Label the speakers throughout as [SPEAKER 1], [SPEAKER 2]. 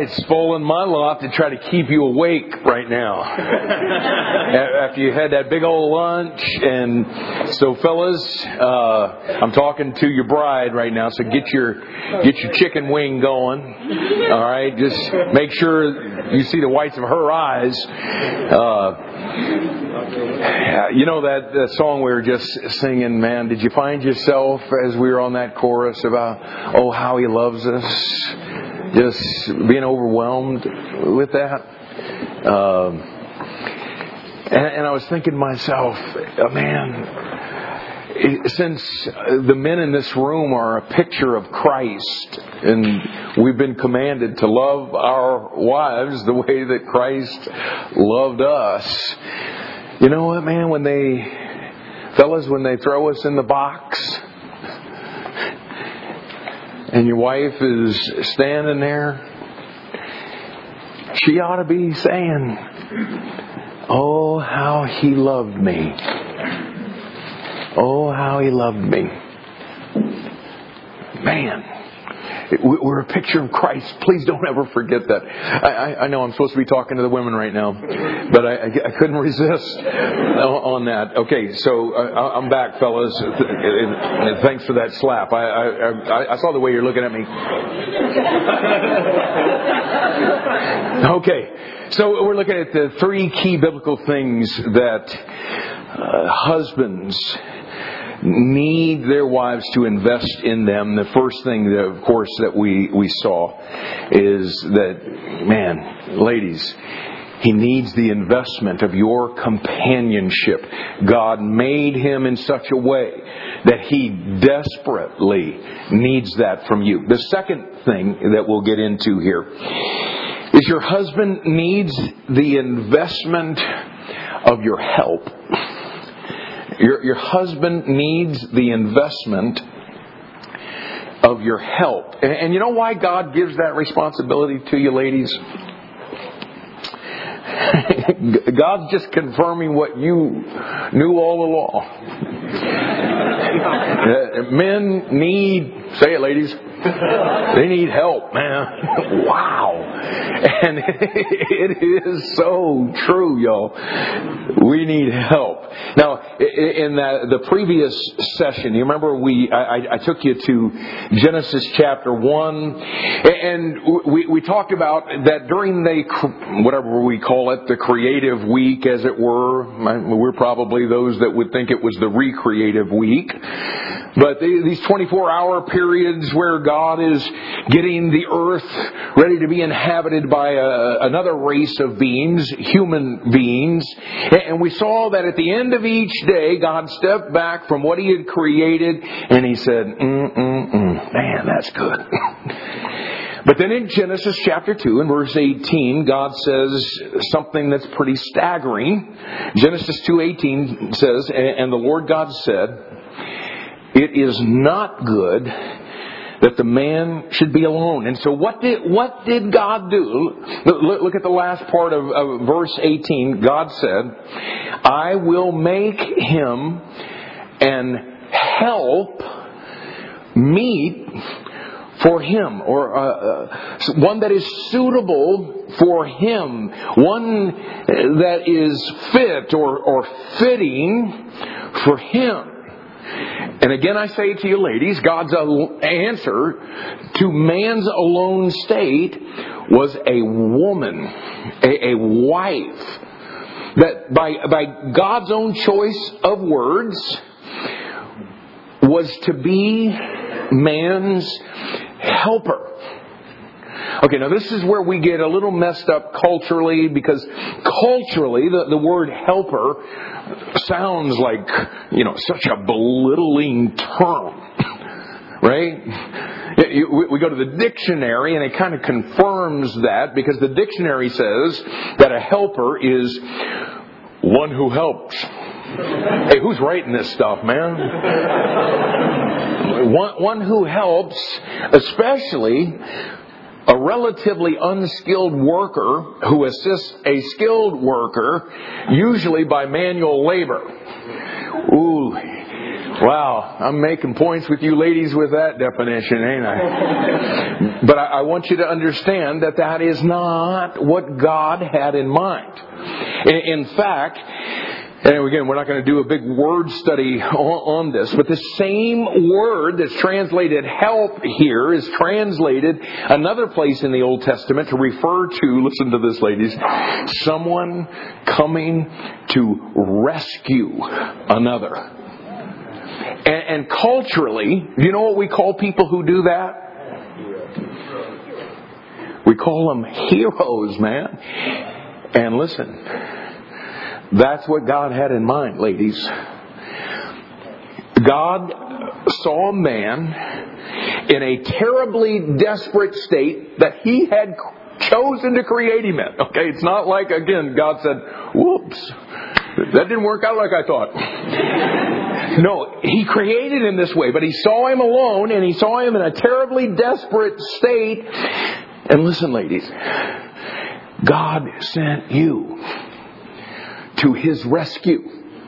[SPEAKER 1] it's fallen my lot to try to keep you awake right now. After you had that big old lunch. And so fellas, I'm talking to your bride right now, so get your chicken wing going. All right, just make sure you see the whites of her eyes. You know that song we were just singing, man, did you find yourself as we were on that chorus about, oh, how He loves us? Just being overwhelmed with that. And I was thinking to myself, man, since the men in this room are a picture of Christ, and we've been commanded to love our wives the way that Christ loved us. You know what, man? When they throw us in the box, and your wife is standing there, she ought to be saying, oh, how He loved me. Oh, how He loved me. Man, we're a picture of Christ. Please don't ever forget that. I know I'm supposed to be talking to the women right now, but I couldn't resist on that. Okay, so I'm back, fellas. Thanks for that slap. I saw the way you're looking at me. Okay, so we're looking at the 3 key biblical things that husbands need their wives to invest in them. The first thing, that, of course, that we saw is that, man, ladies, he needs the investment of your companionship. God made him in such a way that He desperately needs that from you. The second thing that we'll get into here is your husband needs the investment of your help. Your husband needs the investment of your help. And you know why God gives that responsibility to you, ladies? God's just confirming what you knew all along. Men need, say it, ladies, they need help, man. Wow. And it is so true, y'all. We need help. Now, in the previous session, you remember I took you to Genesis chapter 1, and we talked about that during whatever we call it, the creative week, as it were. We're probably those that would think it was the recreative week. But these 24-hour periods where God is getting the earth ready to be inhabited by another race of beings, human beings. And we saw that at the end of each day, God stepped back from what He had created and He said, man, that's good. But then in Genesis chapter 2 and verse 18, God says something that's pretty staggering. Genesis 2:18 says, and the Lord God said, it is not good that the man should be alone. And so what did God do? Look at the last part of verse 18. God said, I will make him an help meet for him, or one that is suitable for him, one that is fit or fitting for him. And again, I say to you ladies, God's answer to man's alone state was a woman, a wife, that by God's own choice of words was to be man's helper. Okay, now this is where we get a little messed up culturally, because culturally the word helper sounds like, such a belittling term, right? We go to the dictionary and it kind of confirms that, because the dictionary says that a helper is one who helps. Hey, who's writing this stuff, man? One who helps, especially a relatively unskilled worker who assists a skilled worker, usually by manual labor. Ooh, Wow, I'm making points with you ladies with that definition, ain't I? But I want you to understand that that is not what God had in mind. In fact, and again, we're not going to do a big word study on this, but the same word that's translated help here is translated another place in the Old Testament to refer to, listen to this ladies, someone coming to rescue another. And culturally, you know what we call people who do that? We call them heroes, man. And listen, that's what God had in mind, ladies. God saw a man in a terribly desperate state that He had chosen to create him in. Okay, it's not like, again, God said, whoops, that didn't work out like I thought. No, He created him this way, but He saw him alone, and He saw him in a terribly desperate state. And listen, ladies, God sent you to His rescue.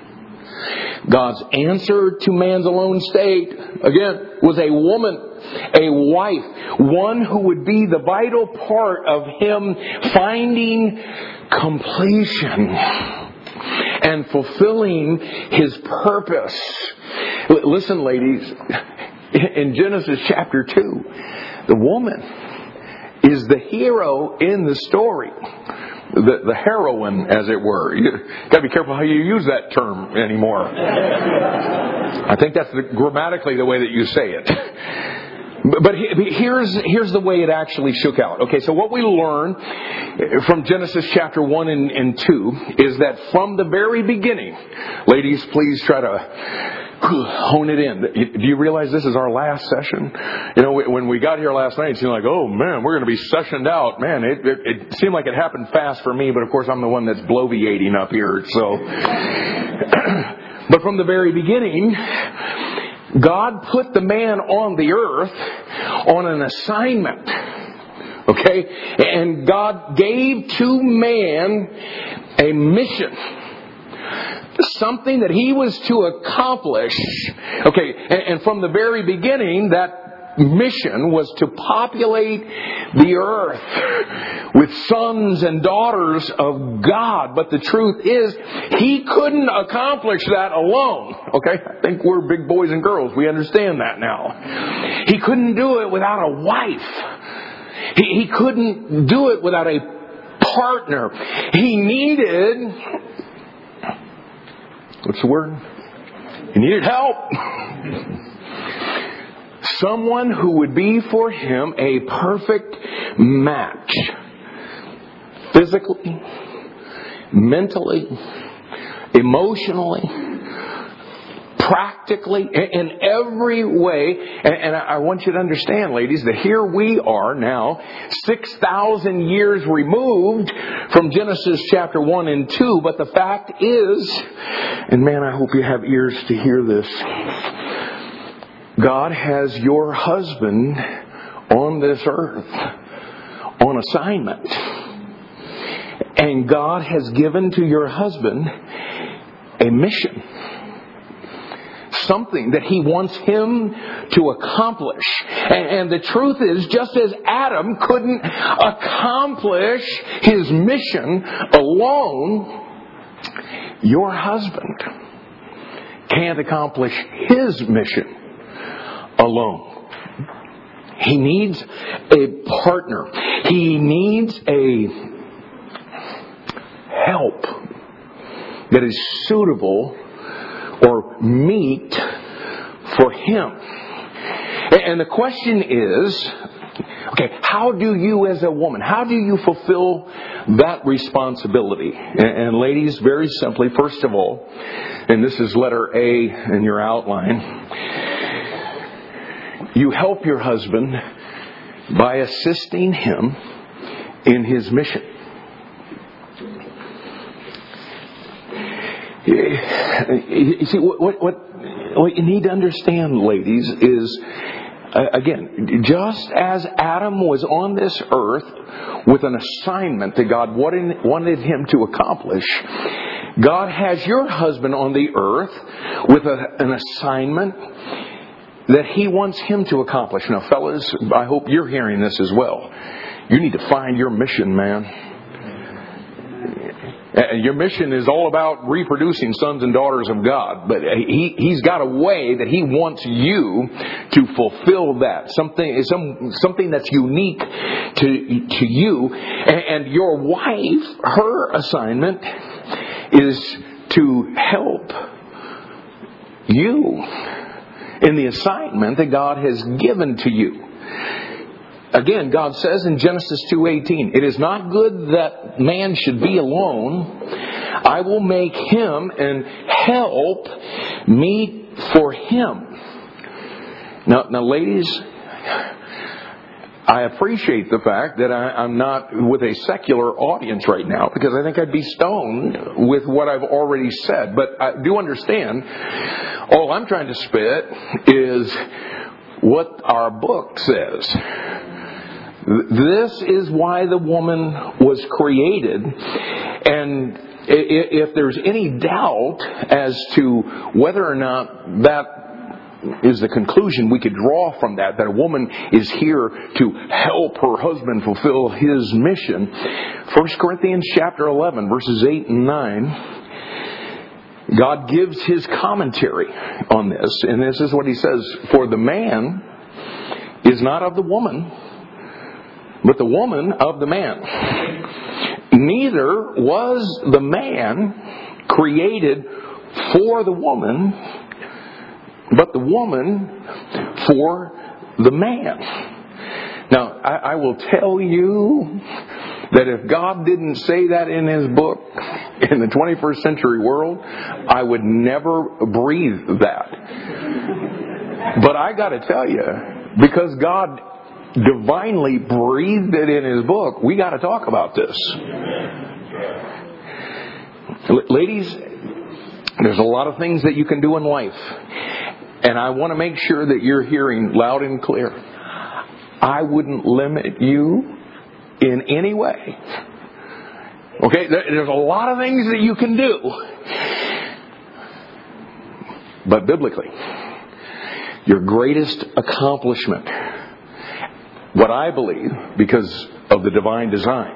[SPEAKER 1] God's answer to man's alone state, again, was a woman, a wife, one who would be the vital part of Him finding completion and fulfilling His purpose. Listen, ladies, in Genesis chapter 2, the woman is the hero in the story. The heroine, as it were. You got to be careful how you use that term anymore. I think that's grammatically the way that you say it. But here's the way it actually shook out. Okay, so what we learn from Genesis chapter 1 and 2 is that from the very beginning, ladies, please try to hone it in. Do you realize this is our last session? You know, when we got here last night, it seemed like, oh man, we're going to be sessioned out. Man, it seemed like it happened fast for me, but of course I'm the one that's bloviating up here. So, but from the very beginning, God put the man on the earth on an assignment. Okay? And God gave to man a mission. Something that he was to accomplish. Okay, and from the very beginning, that mission was to populate the earth with sons and daughters of God. But the truth is, he couldn't accomplish that alone. Okay, I think we're big boys and girls. We understand that now. He couldn't do it without a wife. He couldn't do it without a partner. He needed... what's the word? He needed help. Someone who would be for him a perfect match. Physically, mentally, emotionally, practically, in every way. And I want you to understand, ladies, that here we are now, 6,000 years removed from Genesis chapter 1 and 2. But the fact is, and man, I hope you have ears to hear this, God has your husband on this earth on assignment. And God has given to your husband a mission. Something that He wants him to accomplish. And the truth is, just as Adam couldn't accomplish his mission alone, your husband can't accomplish his mission alone. He needs a partner. He needs a help that is suitable or meet for him. And the question is, okay, how do you as a woman, how do you fulfill that responsibility? And ladies, very simply, first of all, and this is letter A in your outline, you help your husband by assisting him in his mission. You see, what you need to understand, ladies, is, again, just as Adam was on this earth with an assignment that God wanted him to accomplish, God has your husband on the earth with an assignment that He wants him to accomplish. Now, fellas, I hope you're hearing this as well. You need to find your mission, man. Your mission is all about reproducing sons and daughters of God. But He's got a way that He wants you to fulfill that. Something that's unique to you. And your wife, her assignment is to help you in the assignment that God has given to you. Again, God says in Genesis 2:18, "It is not good that man should be alone. I will make him and help meet for him." Now, ladies, I appreciate the fact that I'm not with a secular audience right now, because I think I'd be stoned with what I've already said. But I do understand, all I'm trying to spit is what our book says. This is why the woman was created. And if there's any doubt as to whether or not that is the conclusion we could draw from that a woman is here to help her husband fulfill his mission, 1 Corinthians chapter 11, verses 8 and 9, God gives His commentary on this. And this is what He says: "For the man is not of the woman, but the woman of the man. Neither was the man created for the woman, but the woman for the man." Now, I will tell you that if God didn't say that in His book, in the 21st century world, I would never breathe that. But I got to tell you, because God divinely breathed it in His book, we got to talk about this. Ladies, there's a lot of things that you can do in life. And I want to make sure that you're hearing loud and clear. I wouldn't limit you in any way. Okay? There's a lot of things that you can do. But biblically, your greatest accomplishment, what I believe, because of the divine design,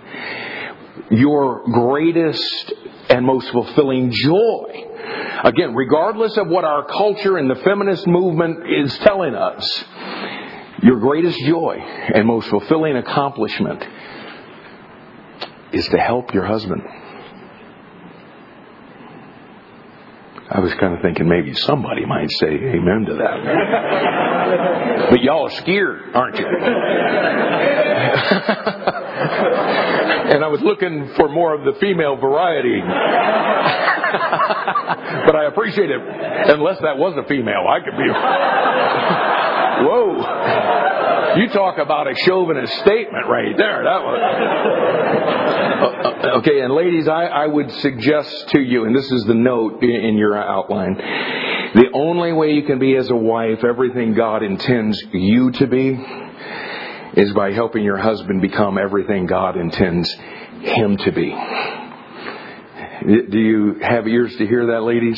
[SPEAKER 1] your greatest and most fulfilling joy, again, regardless of what our culture and the feminist movement is telling us, your greatest joy and most fulfilling accomplishment is to help your husband. I was kind of thinking maybe somebody might say amen to that. But y'all are scared, aren't you? And I was looking for more of the female variety. But I appreciate it. Unless that was a female, I could be... Whoa. You talk about a chauvinist statement right there. That was... Okay, and ladies, I would suggest to you, and this is the note in your outline, the only way you can be as a wife everything God intends you to be is by helping your husband become everything God intends him to be. Do you have ears to hear that, ladies?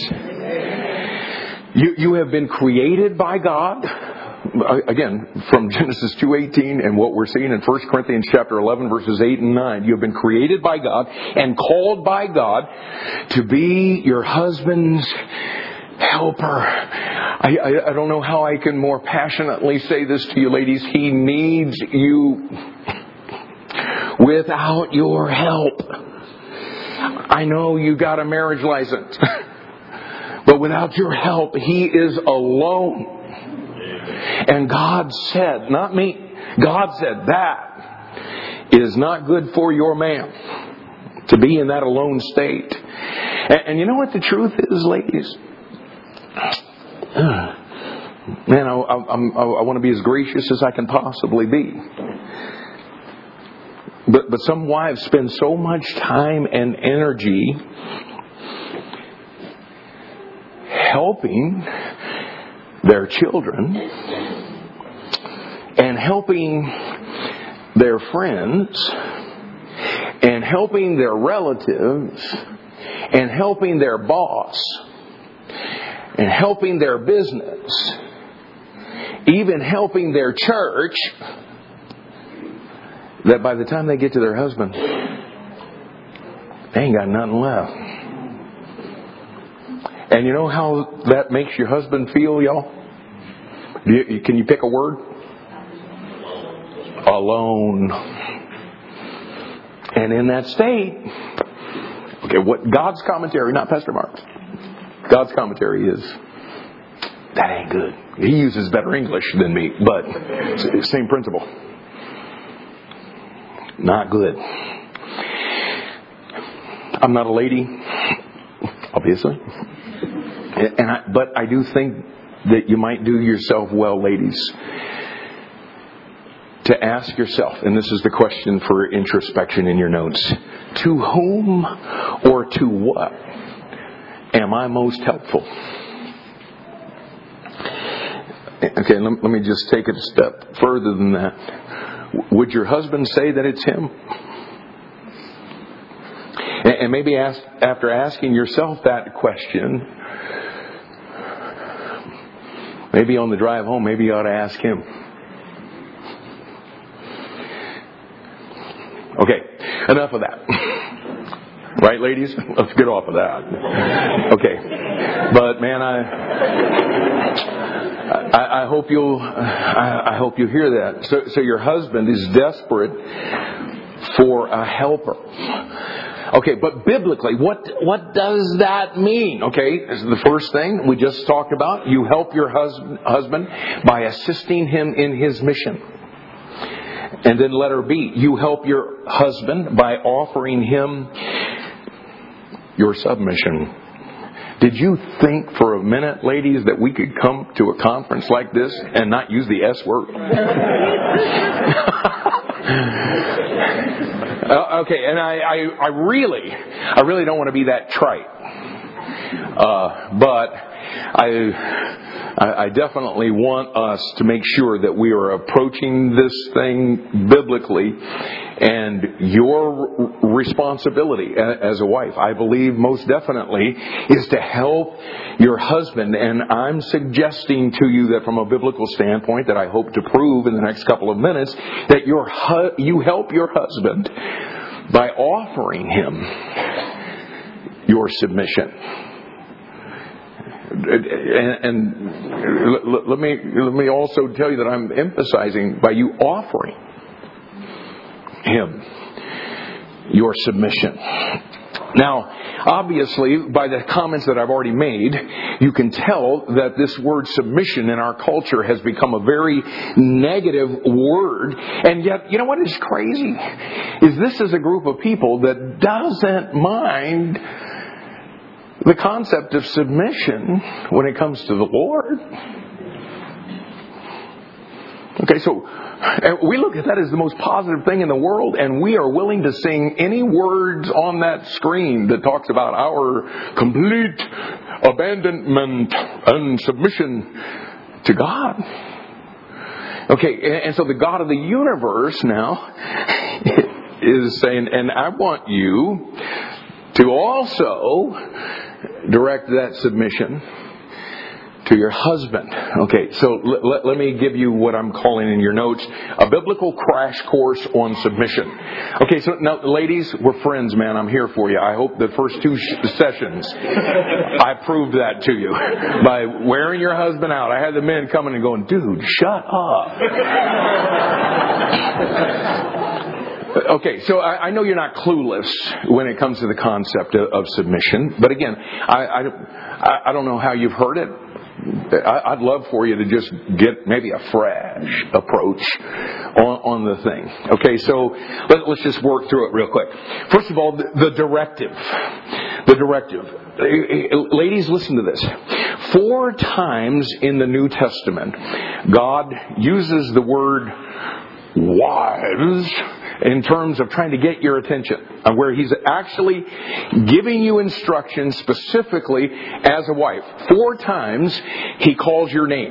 [SPEAKER 1] You have been created by God. Again, from Genesis 2:18 and what we're seeing in 1 Corinthians chapter 11, verses 8 and 9. You have been created by God and called by God to be your husband's helper. I don't know how I can more passionately say this to you, ladies. He needs you. Without your help, I know you got a marriage license, but without your help, he is alone. And God said, not me, God said that is not good for your man to be in that alone state. And you know what the truth is, ladies? Man, I want to be as gracious as I can possibly be. But some wives spend so much time and energy helping their children and helping their friends and helping their relatives and helping their boss and helping their business, even helping their church, that by the time they get to their husband, they ain't got nothing left. And you know how that makes your husband feel, y'all? Can you pick a word? Alone. And in that state, okay, what God's commentary, not Pastor Mark's, God's commentary is, that ain't good. He uses better English than me, but same principle. Not good. I'm not a lady, obviously. But I do think that you might do yourself well, ladies, to ask yourself, and this is the question for introspection in your notes, to whom or to what am I most helpful? Okay, let me just take it a step further than that. Would your husband say that it's him? And maybe after asking yourself that question, maybe on the drive home, maybe you ought to ask him. Okay, enough of that. Right, ladies? Let's get off of that. Okay. But man, I hope you'll hear that. So your husband is desperate for a helper. Okay, but biblically, what does that mean? Okay, this is the first thing we just talked about. You help your husband by assisting him in his mission. And then letter B, you help your husband by offering him your submission. Did you think for a minute, ladies, that we could come to a conference like this and not use the S word? Okay, and I really don't want to be that trite. But I definitely want us to make sure that we are approaching this thing biblically. And your responsibility as a wife, I believe most definitely, is to help your husband. And I'm suggesting to you that from a biblical standpoint, that I hope to prove in the next couple of minutes, that you help your husband by offering him your submission. And let me also tell you that I'm emphasizing by you offering him your submission. Now, obviously, by the comments that I've already made, you can tell that this word submission in our culture has become a very negative word. And yet, you know what is crazy? Is this is a group of people that doesn't mind the concept of submission when it comes to the Lord. Okay, so we look at that as the most positive thing in the world, and we are willing to sing any words on that screen that talks about our complete abandonment and submission to God. Okay, and so the God of the universe now is saying, and I want you to also direct that submission to your husband. Okay, so let me give you what I'm calling in your notes a biblical crash course on submission. Okay, so now, ladies, we're friends, man. I'm here for you. I hope the first two sessions I proved that to you by wearing your husband out. I had the men coming and going, dude, shut up. Okay, so I know you're not clueless when it comes to the concept of submission, but again, I don't know how you've heard it. I'd love for you to just get maybe a fresh approach on the thing. Okay, so let's just work through it real quick. First of all, the directive. The directive. Ladies, listen to this. 4 times in the New Testament, God uses the word wives in terms of trying to get your attention, where He's actually giving you instructions specifically as a wife. 4 times He calls your name.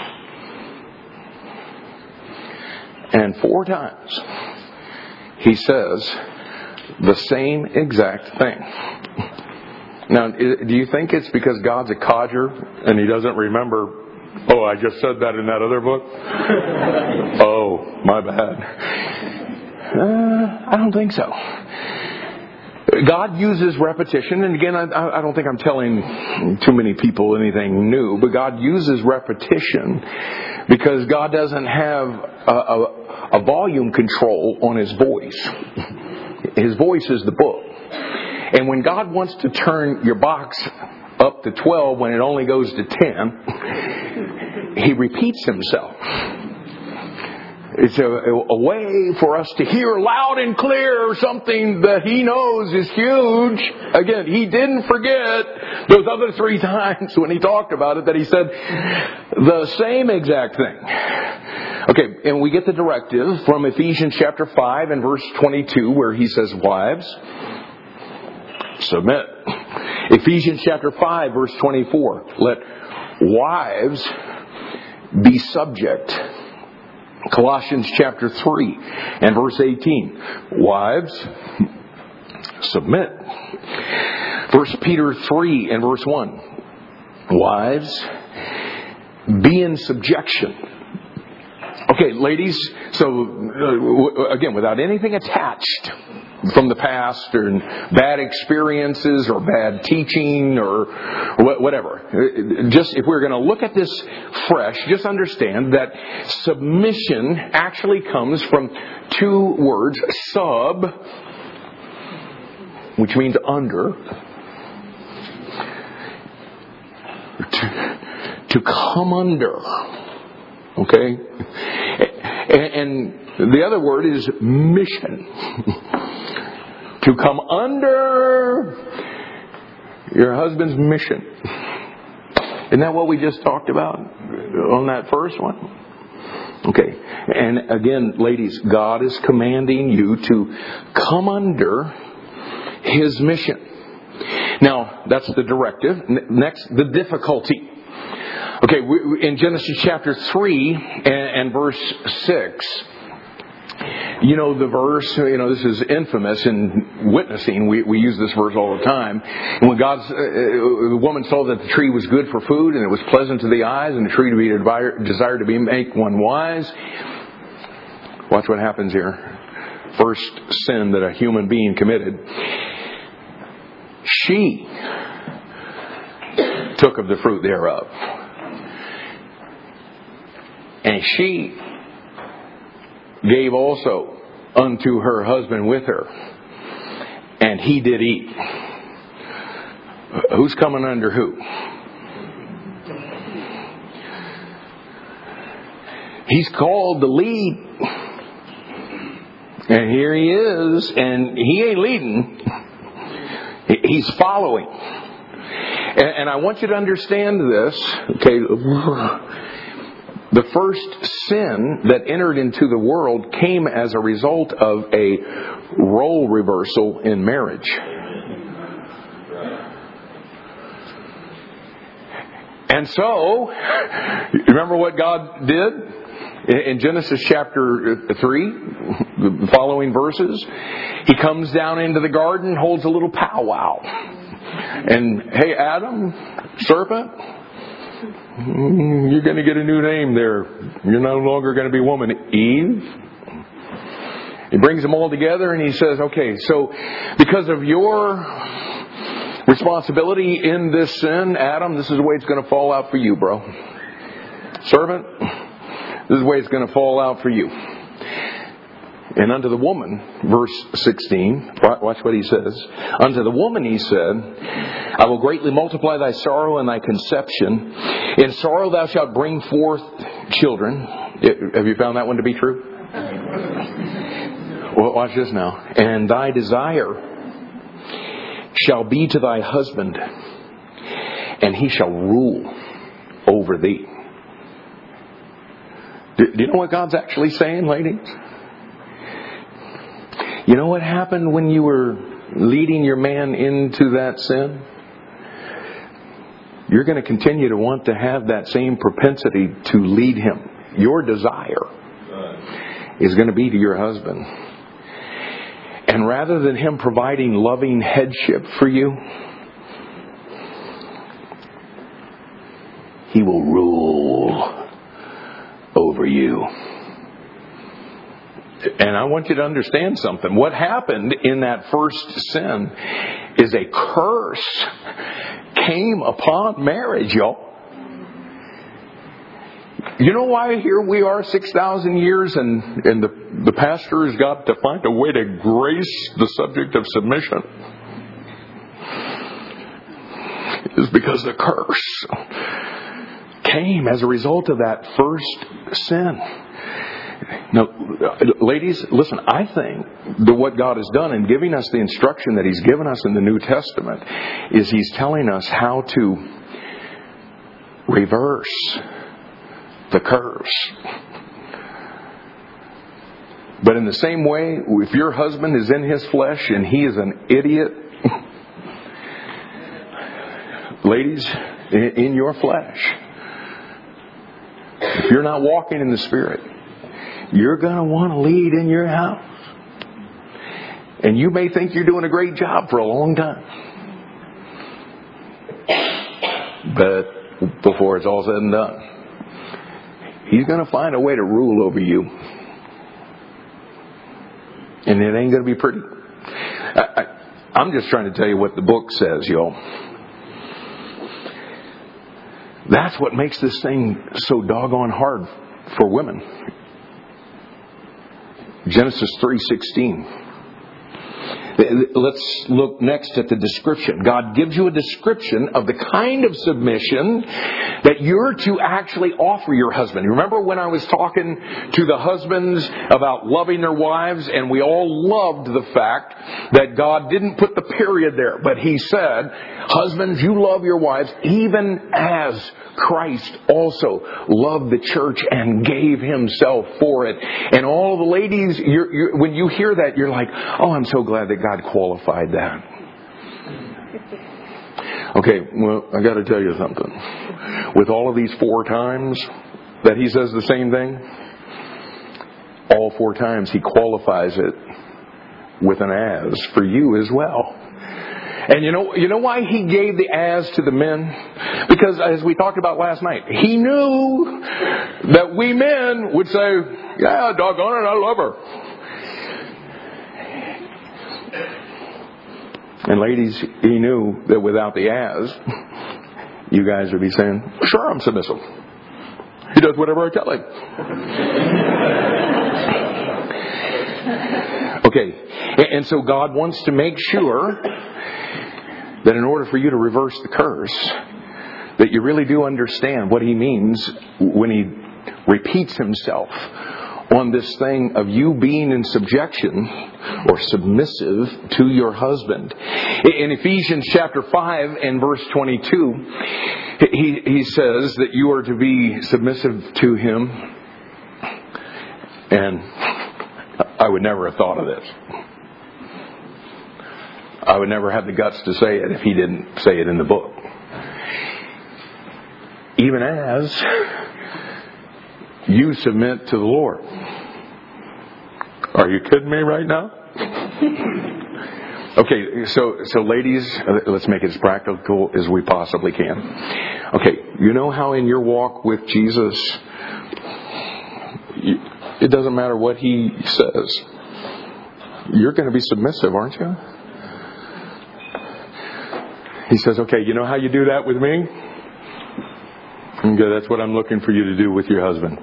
[SPEAKER 1] And 4 times He says the same exact thing. Now, do you think it's because God's a codger and He doesn't remember, oh, I just said that in that other book? Oh, my bad. I don't think so. God uses repetition, and again, I don't think I'm telling too many people anything new, but God uses repetition because God doesn't have a volume control on His voice. His voice is the book. And when God wants to turn your box up to 12 when it only goes to 10, He repeats Himself. It's a way for us to hear loud and clear something that He knows is huge. Again, He didn't forget those other 3 times when He talked about it that He said the same exact thing. Okay, and we get the directive from Ephesians chapter 5 and verse 22 where He says, wives, submit. Ephesians chapter 5 verse 24, let wives be subject. Colossians chapter 3 and verse 18. Wives, submit. 1 Peter 3 and verse 1. Wives, be in subjection. Okay, ladies, so again, without anything attached from the past or bad experiences or bad teaching or whatever. Just if we're going to look at this fresh, just understand that submission actually comes from 2 words, sub, which means under, to come under. Okay? And the other word is mission. To come under your husband's mission. Isn't that what we just talked about on that first one? Okay. And again, ladies, God is commanding you to come under His mission. Now, that's the directive. Next, the difficulty. Okay, in Genesis chapter 3 and verse 6, you know the verse, this is infamous in witnessing. We use this verse all the time. And when the woman saw that the tree was good for food and it was pleasant to the eyes and the tree to be desired to make one wise. Watch what happens here. First sin that a human being committed. She took of the fruit thereof. And she gave also unto her husband with her, and he did eat. Who's coming under who? He's called to lead. And here he is, and he ain't leading. He's following. And I want you to understand this, okay? The first sin that entered into the world came as a result of a role reversal in marriage. And so, remember what God did in Genesis chapter 3, the following verses? He comes down into the garden, holds a little powwow. And, hey, Adam, serpent, you're going to get a new name there. You're no longer going to be woman. Eve. He brings them all together and he says, okay, so because of your responsibility in this sin, Adam, this is the way it's going to fall out for you, bro. Servant, this is the way it's going to fall out for you. And unto the woman, verse 16, watch what he says. Unto the woman he said, I will greatly multiply thy sorrow and thy conception. In sorrow thou shalt bring forth children. Have you found that one to be true? Well, watch this now. And thy desire shall be to thy husband, and he shall rule over thee. Do you know what God's actually saying, ladies? You know what happened when you were leading your man into that sin? You're going to continue to want to have that same propensity to lead him. Your desire is going to be to your husband. And rather than him providing loving headship for you, He will rule over you. And I want you to understand something. What happened in that first sin is a curse came upon marriage, y'all. You know why here we are 6,000 years and the pastor has got to find a way to grace the subject of submission? It's because the curse came as a result of that first sin. Now, ladies, listen, I think that what God has done in giving us the instruction that He's given us in the New Testament is He's telling us how to reverse the curse. But in the same way, if your husband is in his flesh and he is an idiot, ladies, in your flesh, if you're not walking in the Spirit, you're going to want to lead in your house. And you may think you're doing a great job for a long time. But before it's all said and done, He's going to find a way to rule over you. And it ain't going to be pretty. I'm just trying to tell you what the book says, y'all. That's what makes this thing so doggone hard for women. Genesis 3:16. Let's look next at the description. God gives you a description of the kind of submission that you're to actually offer your husband. You remember when I was talking to the husbands about loving their wives, and we all loved the fact that God didn't put the period there, but He said, husbands, you love your wives even as Christ also loved the church and gave Himself for it. And all the ladies, when you hear that, you're like, oh, I'm so glad that God qualified that. Okay, well, I got to tell you something. With all of these 4 times that He says the same thing, all 4 times He qualifies it with an as for you as well. And you know why He gave the as to the men? Because as we talked about last night, He knew that we men would say, yeah, doggone it, I love her. And ladies, He knew that without the as, you guys would be saying, sure, I'm submissive. He does whatever I tell him. Okay, and so God wants to make sure that in order for you to reverse the curse, that you really do understand what He means when He repeats Himself on this thing of you being in subjection or submissive to your husband. In Ephesians chapter 5 and verse 22, he says that you are to be submissive to him. And I would never have thought of this. I would never have the guts to say it if he didn't say it in the book. Even as you submit to the Lord. Are you kidding me right now? Okay, so ladies, let's make it as practical as we possibly can. Okay, you know how in your walk with Jesus, it doesn't matter what He says. You're going to be submissive, aren't you? He says, okay, you know how you do that with me? Okay, that's what I'm looking for you to do with your husband.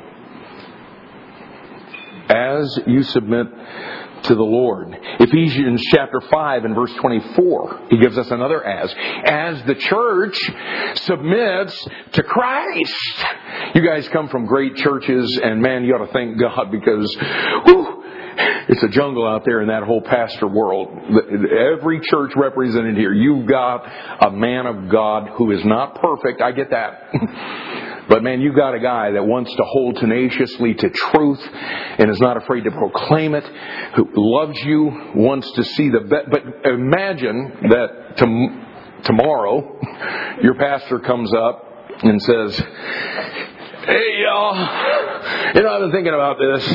[SPEAKER 1] As you submit to the Lord. Ephesians chapter 5 and verse 24. He gives us another as. As the church submits to Christ. You guys come from great churches, and man, you ought to thank God because it's a jungle out there in that whole pastor world. Every church represented here, you've got a man of God who is not perfect. I get that. But man, you've got a guy that wants to hold tenaciously to truth and is not afraid to proclaim it, who loves you, wants to see the best. But imagine that tomorrow your pastor comes up and says, hey y'all, I've been thinking about this.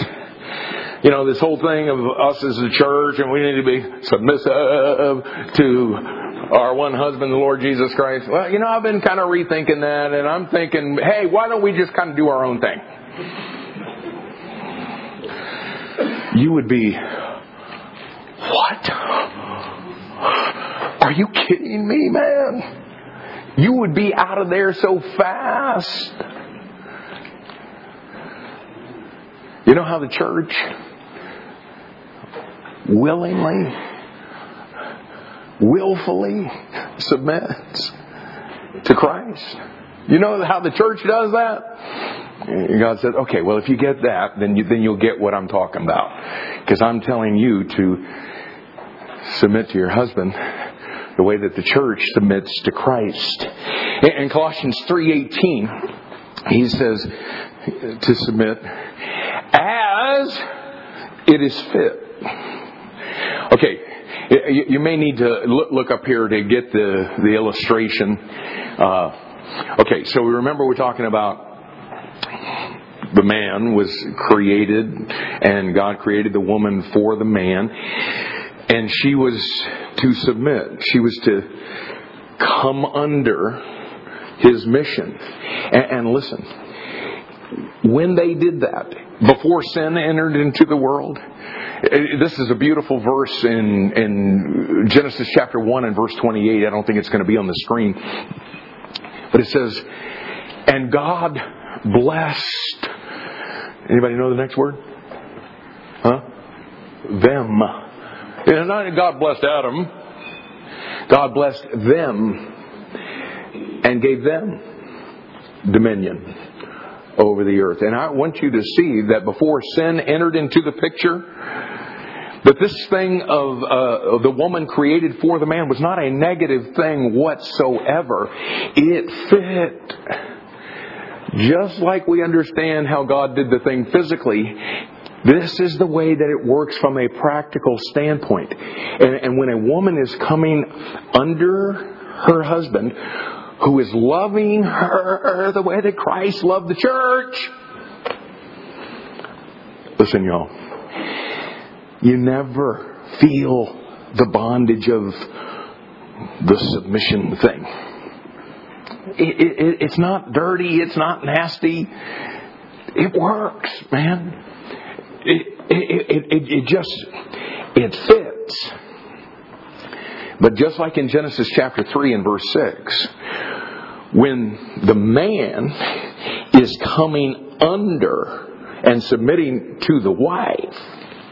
[SPEAKER 1] This whole thing of us as a church, and we need to be submissive to Our one husband, the Lord Jesus Christ. Well, I've been kind of rethinking that, and I'm thinking, hey, why don't we just kind of do our own thing? You would be, what? Are you kidding me, man? You would be out of there so fast. You know how the church willfully submits to Christ? You know how the church does that? God said, okay, well, if you get that, then you'll get what I'm talking about. Because I'm telling you to submit to your husband the way that the church submits to Christ. In Colossians 3:18, he says to submit as it is fit. Okay, you may need to look up here to get the illustration. Okay, so we remember we're talking about the man was created, and God created the woman for the man, and she was to submit. She was to come under his mission. And listen, when they did that, before sin entered into the world, this is a beautiful verse in Genesis chapter 1 and verse 28. I don't think it's going to be on the screen. But it says, and God blessed. Anybody know the next word? Huh? Them. It's not that God blessed Adam. God blessed them and gave them dominion over the earth. And I want you to see that before sin entered into the picture, that this thing of the woman created for the man was not a negative thing whatsoever. It fit. Just like we understand how God did the thing physically, this is the way that it works from a practical standpoint. And when a woman is coming under her husband, who is loving her the way that Christ loved the church. Listen, y'all. You never feel the bondage of the submission thing. It's not dirty. It's not nasty. It works, man. It fits. But just like in Genesis chapter 3 and verse 6, when the man is coming under and submitting to the wife,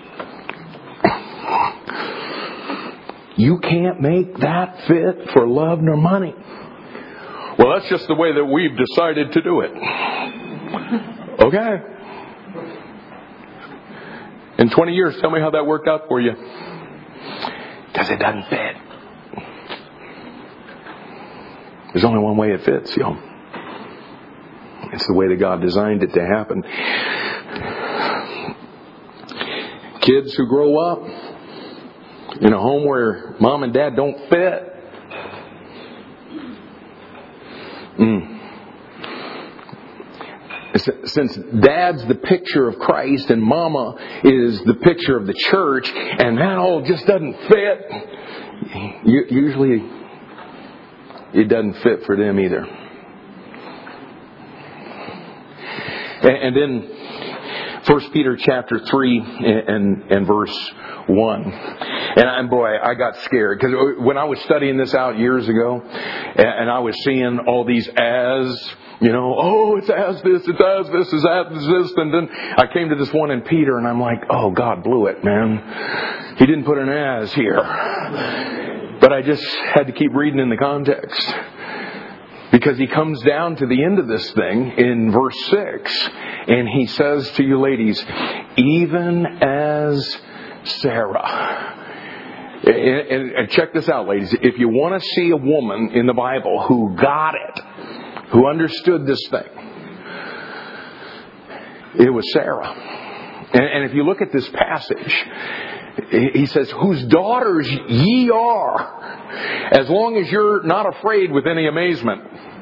[SPEAKER 1] you can't make that fit for love nor money. Well, that's just the way that we've decided to do it. Okay. In 20 years, tell me how that worked out for you. Because it doesn't fit. There's only one way it fits, y'all. It's the way that God designed it to happen. Kids who grow up in a home where mom and dad don't fit. Since dad's the picture of Christ and mama is the picture of the church, and that all just doesn't fit, usually it doesn't fit for them either. And then 1 Peter chapter 3 and verse 1. And boy, I got scared. Because when I was studying this out years ago, and I was seeing all these as, it's as this, it's as this, it's as this. And then I came to this one in Peter, and I'm like, oh, God blew it, man. He didn't put an as here. But I just had to keep reading in the context. Because he comes down to the end of this thing in verse 6, and he says to you ladies, even as Sarah. And check this out, ladies. If you want to see a woman in the Bible who got it, who understood this thing, it was Sarah. And if you look at this passage, he says, whose daughters ye are, as long as you're not afraid with any amazement.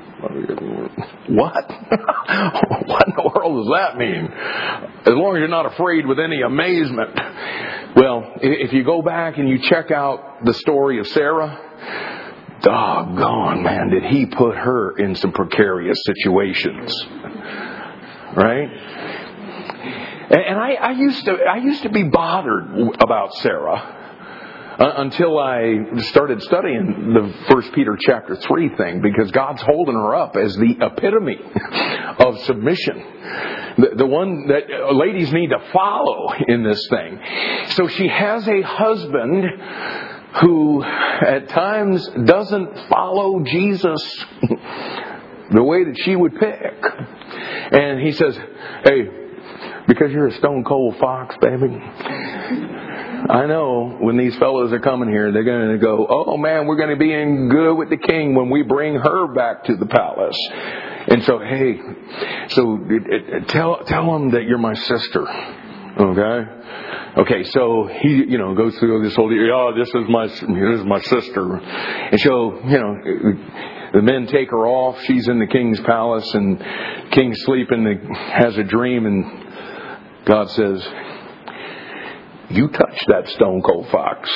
[SPEAKER 1] What? What in the world does that mean? As long as you're not afraid with any amazement. Well, if you go back and you check out the story of Sarah, doggone, man, did he put her in some precarious situations. Right? And I used to be bothered about Sarah until I started studying the 1 Peter chapter 3 thing, because God's holding her up as the epitome of submission. The one that ladies need to follow in this thing. So she has a husband who at times doesn't follow Jesus the way that she would pick. And he says, hey, because you're a stone cold fox, baby, I know when these fellows are coming here, they're going to go, oh man, we're going to be in good with the king when we bring her back to the palace. And so, hey, so tell them that you're my sister. Okay, so he, goes through this whole deal. This is my sister. And so, the men take her off. She's in the king's palace, and king's sleeping, has a dream, and God says, you touch that stone cold fox,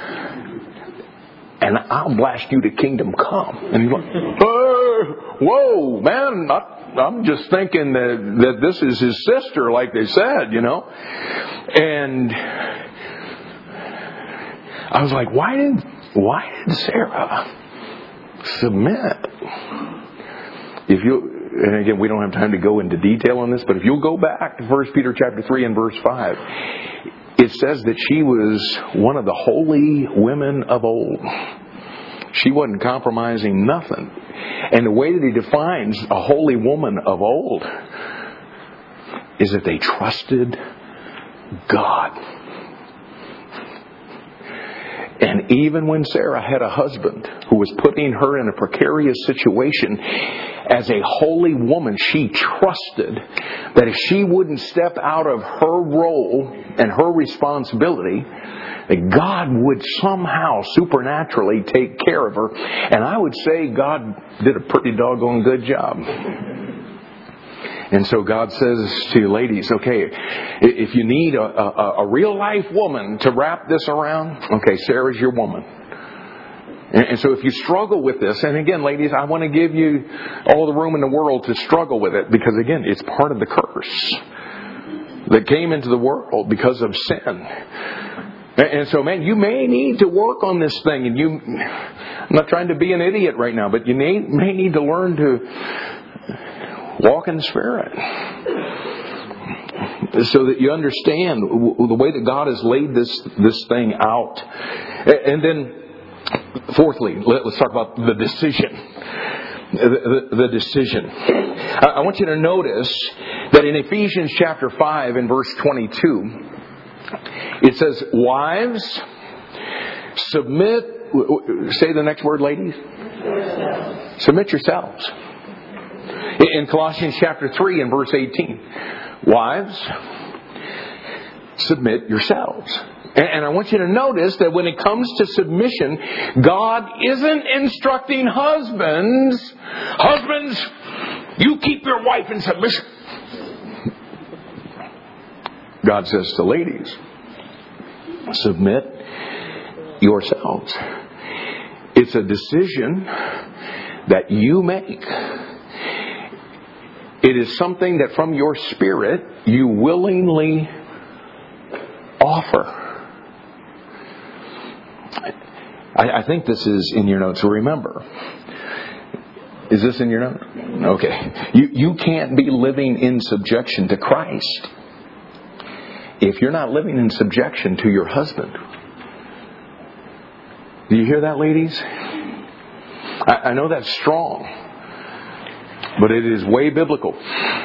[SPEAKER 1] and I'll blast you to kingdom come. And he's like, whoa, man, I'm just thinking that this is his sister, like they said, And I was like, why did Sarah submit? And again, we don't have time to go into detail on this, but if you'll go back to 1 Peter chapter 3 and verse 5, it says that she was one of the holy women of old. She wasn't compromising nothing. And the way that he defines a holy woman of old is that they trusted God. And even when Sarah had a husband who was putting her in a precarious situation, as a holy woman, she trusted that if she wouldn't step out of her role and her responsibility, that God would somehow supernaturally take care of her. And I would say God did a pretty doggone good job. And so God says to ladies, okay, if you need a real life woman to wrap this around, okay, Sarah's your woman. And so if you struggle with this, and again, ladies, I want to give you all the room in the world to struggle with it, because again, it's part of the curse that came into the world because of sin. And so, man, you may need to work on this thing. And I'm not trying to be an idiot right now, but you may need to learn to walk in the Spirit, so that you understand the way that God has laid this thing out. And then, fourthly, let's talk about the decision. The decision. I want you to notice that in Ephesians chapter 5 and verse 22, it says, wives, submit. Say the next word, ladies. Submit yourselves. In Colossians chapter 3 and verse 18, wives, submit yourselves. And I want you to notice that when it comes to submission, God isn't instructing husbands, you keep your wife in submission. God says to ladies, submit yourselves. It's a decision that you make. It is something that from your spirit you willingly offer. I think this is in your notes. Remember. Is this in your note? Okay. You can't be living in subjection to Christ if you're not living in subjection to your husband. Do you hear that, ladies? I know that's strong, but it is way biblical.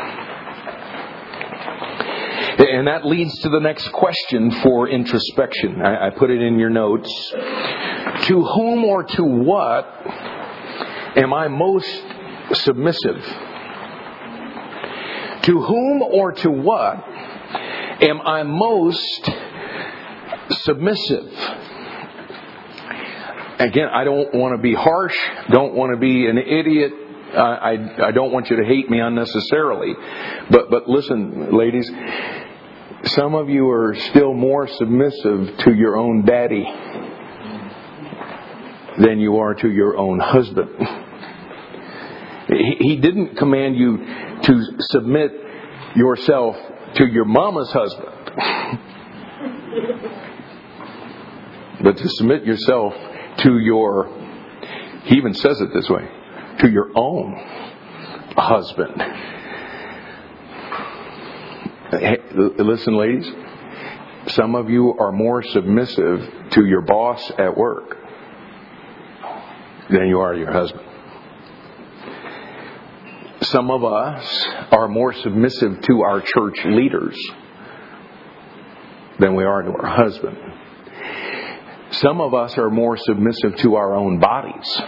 [SPEAKER 1] And that leads to the next question for introspection. I put it in your notes. To whom or to what am I most submissive? To whom or to what am I most submissive? Again, I don't want to be harsh. Don't want to be an idiot. I don't want you to hate me unnecessarily. But listen, ladies, some of you are still more submissive to your own daddy than you are to your own husband. He didn't command you to submit yourself to your mama's husband, but to submit yourself to your, he even says it this way, to your own husband. Hey, listen, ladies, some of you are more submissive to your boss at work than you are to your husband. Some of us are more submissive to our church leaders than we are to our husband. Some of us are more submissive to our own bodies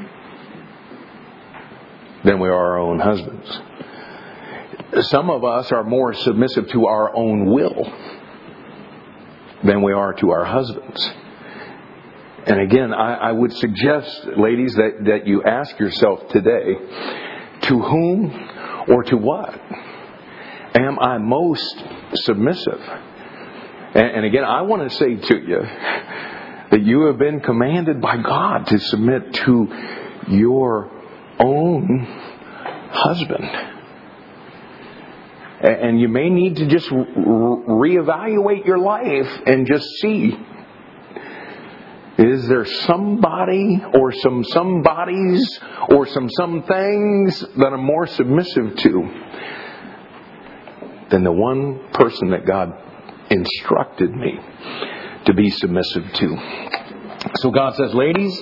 [SPEAKER 1] than we are our own husbands. Some of us are more submissive to our own will than we are to our husbands. And again, I would suggest, ladies, that you ask yourself today, to whom or to what am I most submissive? And again, I want to say to you that you have been commanded by God to submit to your own husband. And you may need to just reevaluate your life and just see, is there somebody or some somebodies or some things that I'm more submissive to than the one person that God instructed me to be submissive to? So God says, ladies,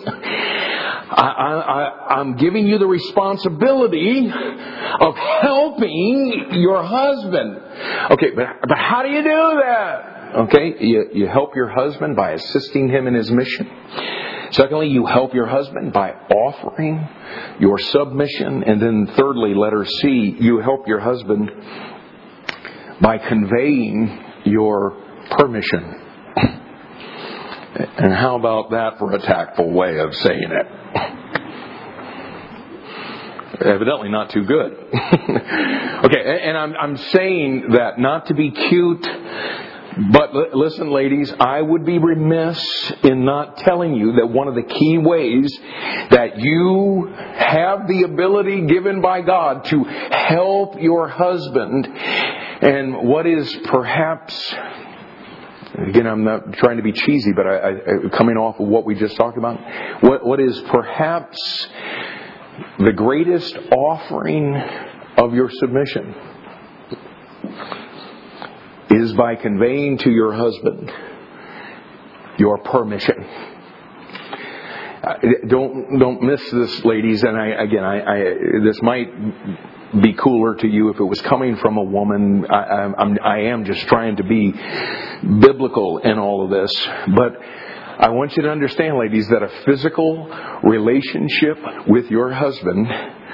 [SPEAKER 1] I'm giving you the responsibility of helping your husband. Okay, but how do you do that? Okay, you help your husband by assisting him in his mission. Secondly, you help your husband by offering your submission. And then thirdly, letter C, you help your husband by conveying your permission. And how about that for a tactful way of saying it? Evidently not too good. Okay, and I'm saying that not to be cute, but listen, ladies, I would be remiss in not telling you that one of the key ways that you have the ability given by God to help your husband, and what is perhaps, again, I'm not trying to be cheesy, but I coming off of what we just talked about, what is perhaps the greatest offering of your submission is by conveying to your husband your permission. Don't miss this, ladies. And this might be cooler to you if it was coming from a woman. I am just trying to be biblical in all of this, but I want you to understand, ladies, that a physical relationship with your husband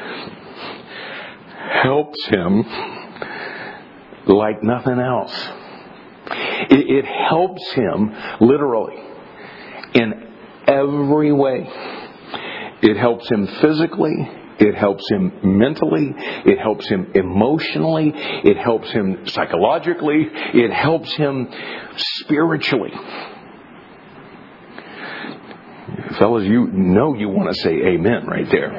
[SPEAKER 1] helps him like nothing else. It helps him literally in every way. It helps him physically. It helps him mentally. It helps him emotionally. It helps him psychologically. It helps him spiritually. Fellas, you know you want to say amen right there.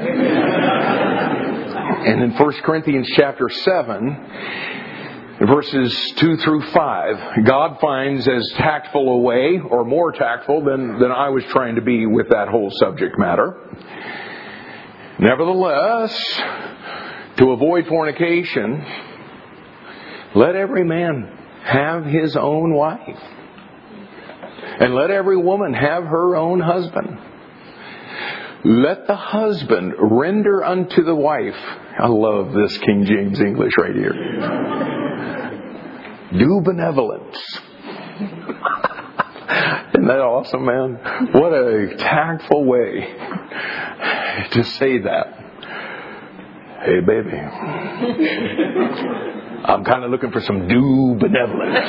[SPEAKER 1] And in 1 Corinthians chapter 7, verses 2 through 5, God finds as tactful a way, or more tactful than I was trying to be with that whole subject matter. Nevertheless, to avoid fornication, let every man have his own wife, and let every woman have her own husband. Let the husband render unto the wife. I love this King James English right here. Due benevolence. Isn't that awesome, man? What a tactful way to say that. Hey, baby. I'm kind of looking for some due benevolence.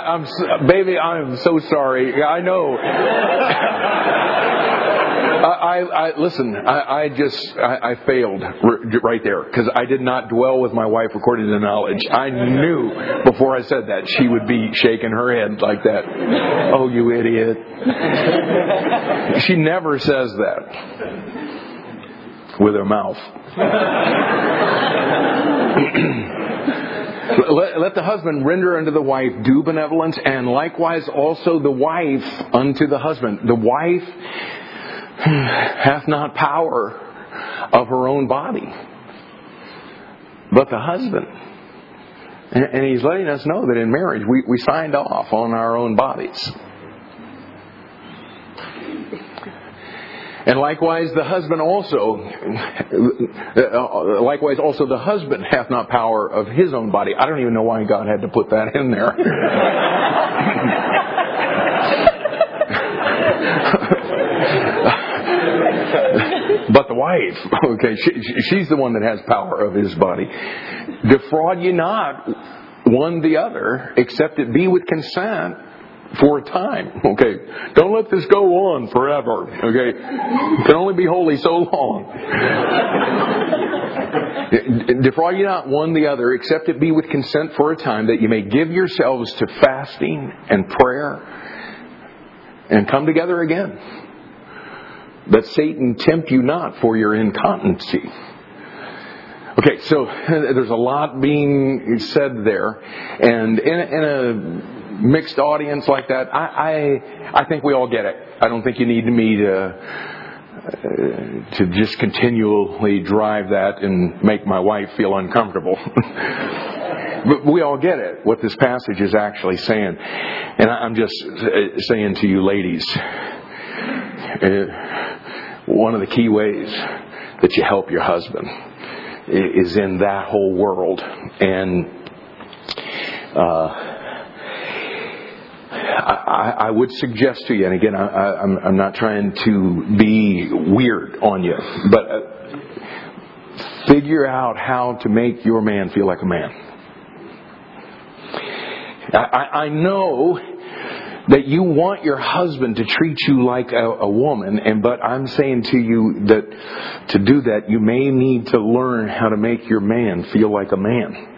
[SPEAKER 1] Baby, I'm so sorry. I know. I I failed right there because I did not dwell with my wife according to knowledge. I knew before I said that she would be shaking her head like that. Oh, you idiot. She never says that with her mouth. Let the husband render unto the wife due benevolence, and likewise also the wife unto the husband. The wife hath not power of her own body, but the husband. And he's letting us know that in marriage we signed off on our own bodies. And likewise the husband also the husband hath not power of his own body. I don't even know why God had to put that in there. But the wife, okay, she's the one that has power of his body. Defraud ye not one the other, except it be with consent for a time. Okay, don't let this go on forever. Okay, it can only be holy so long. Defraud ye not one the other, except it be with consent for a time, that you may give yourselves to fasting and prayer, and come together again, that Satan tempt you not for your incontinency. Okay, so there's a lot being said there, and in a mixed audience like that, I think we all get it. I don't think you need me to just continually drive that and make my wife feel uncomfortable. But we all get it, what this passage is actually saying. And I'm just saying to you ladies, one of the key ways that you help your husband is in that whole world. And I would suggest to you, and again, I'm not trying to be weird on you, but figure out how to make your man feel like a man. I know that you want your husband to treat you like a woman, but I'm saying to you that to do that, you may need to learn how to make your man feel like a man.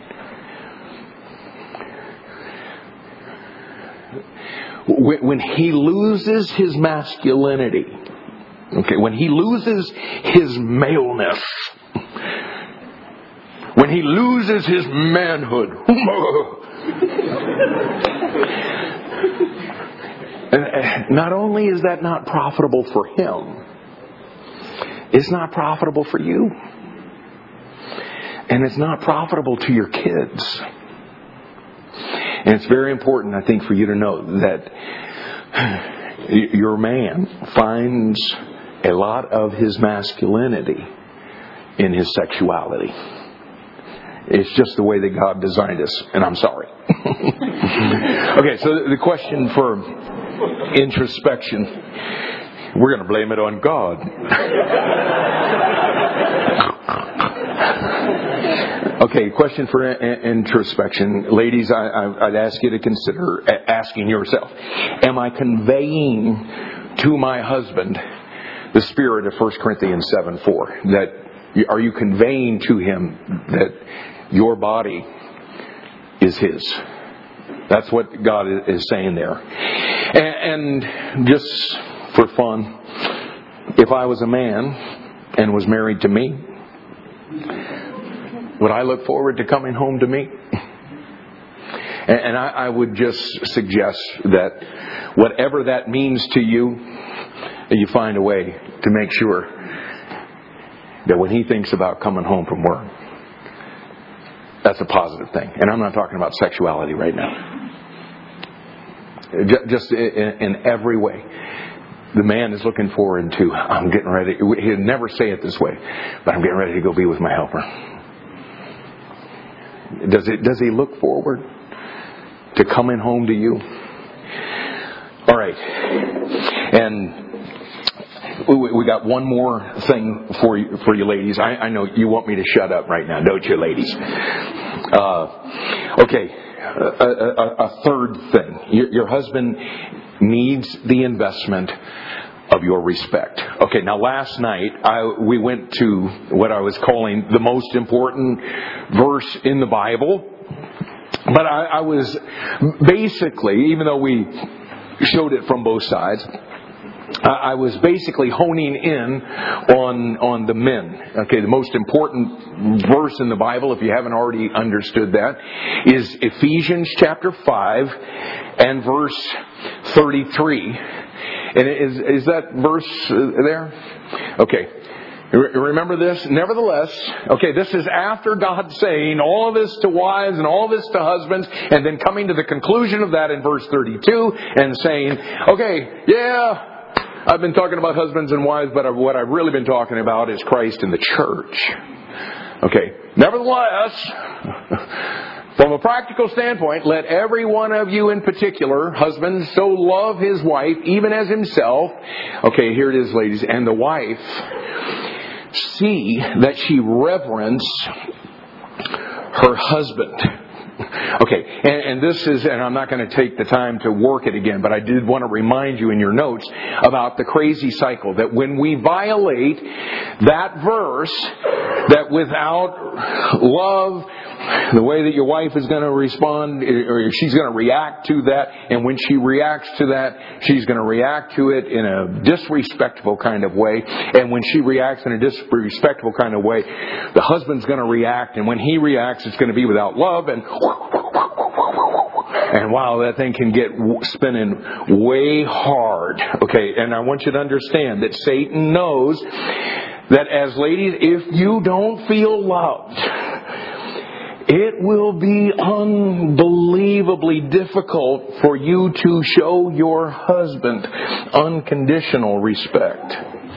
[SPEAKER 1] When he loses his masculinity, okay, when he loses his maleness, when he loses his manhood, not only is that not profitable for him, it's not profitable for you. And it's not profitable to your kids. And it's very important, I think, for you to know that your man finds a lot of his masculinity in his sexuality. It's just the way that God designed us, and I'm sorry. Okay, so the question for introspection, we're going to blame it on God. Okay, question for introspection. Ladies, I'd ask you to consider asking yourself, am I conveying to my husband the spirit of 1 Corinthians 7:4? That are you conveying to him that your body is his? That's what God is saying there. And just for fun, if I was a man and was married to me, would I look forward to coming home to me? And I would just suggest that whatever that means to you, that you find a way to make sure that when he thinks about coming home from work, that's a positive thing. And I'm not talking about sexuality right now. Just in every way. The man is looking forward to, I'm getting ready. He'd never say it this way, but I'm getting ready to go be with my helper. Does he look forward to coming home to you? All right. And we got one more thing for you ladies. I know you want me to shut up right now, don't you, ladies? Okay. A third thing. Your husband needs the investment of of your respect. Okay, now last night we went to what I was calling the most important verse in the Bible. But I was basically, even though we showed it from both sides, I was basically honing in on the men. Okay, the most important verse in the Bible, if you haven't already understood that, is Ephesians chapter 5 and verse 33. And is that verse there? Okay. Remember this? Nevertheless, okay, this is after God saying all of this to wives and all of this to husbands, and then coming to the conclusion of that in verse 32 and saying, okay, yeah, I've been talking about husbands and wives, but what I've really been talking about is Christ and the church. Okay, nevertheless, from a practical standpoint, let every one of you in particular, husbands, so love his wife even as himself. Okay, here it is, ladies. And the wife, see that she reverence her husband. Okay, and this is, and I'm not going to take the time to work it again, but I did want to remind you in your notes about the crazy cycle that when we violate that verse, that without love, the way that your wife is going to respond, or she's going to react to that, and when she reacts to that, she's going to react to it in a disrespectful kind of way, and when she reacts in a disrespectful kind of way, the husband's going to react, and when he reacts, it's going to be without love, and wow, that thing can get spinning way hard. Okay, and I want you to understand that Satan knows that as ladies, if you don't feel loved, it will be unbelievably difficult for you to show your husband unconditional respect.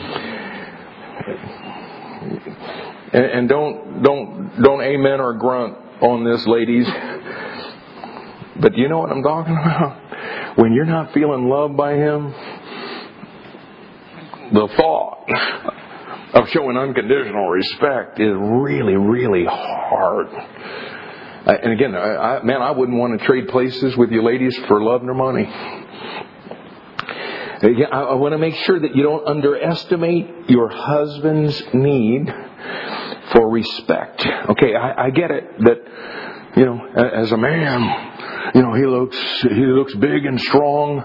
[SPEAKER 1] And don't amen or grunt on this, ladies. But you know what I'm talking about? When you're not feeling loved by him, the thought of showing unconditional respect is really, really hard. And again, I wouldn't want to trade places with you ladies for love nor money. Again, I want to make sure that you don't underestimate your husband's need for respect. Okay, I get it that, you know, as a man, you know, he looks big and strong.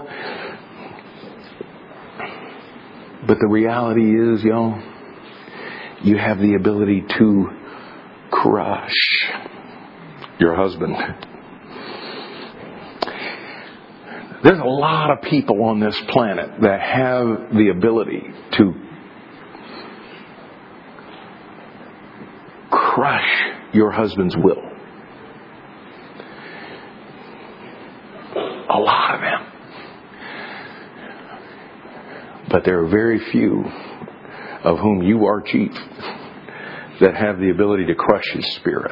[SPEAKER 1] But the reality is, y'all, you have the ability to crush your husband. There's a lot of people on this planet that have the ability to crush your husband's will. A lot of them. But there are very few of whom you are chief that have the ability to crush his spirit.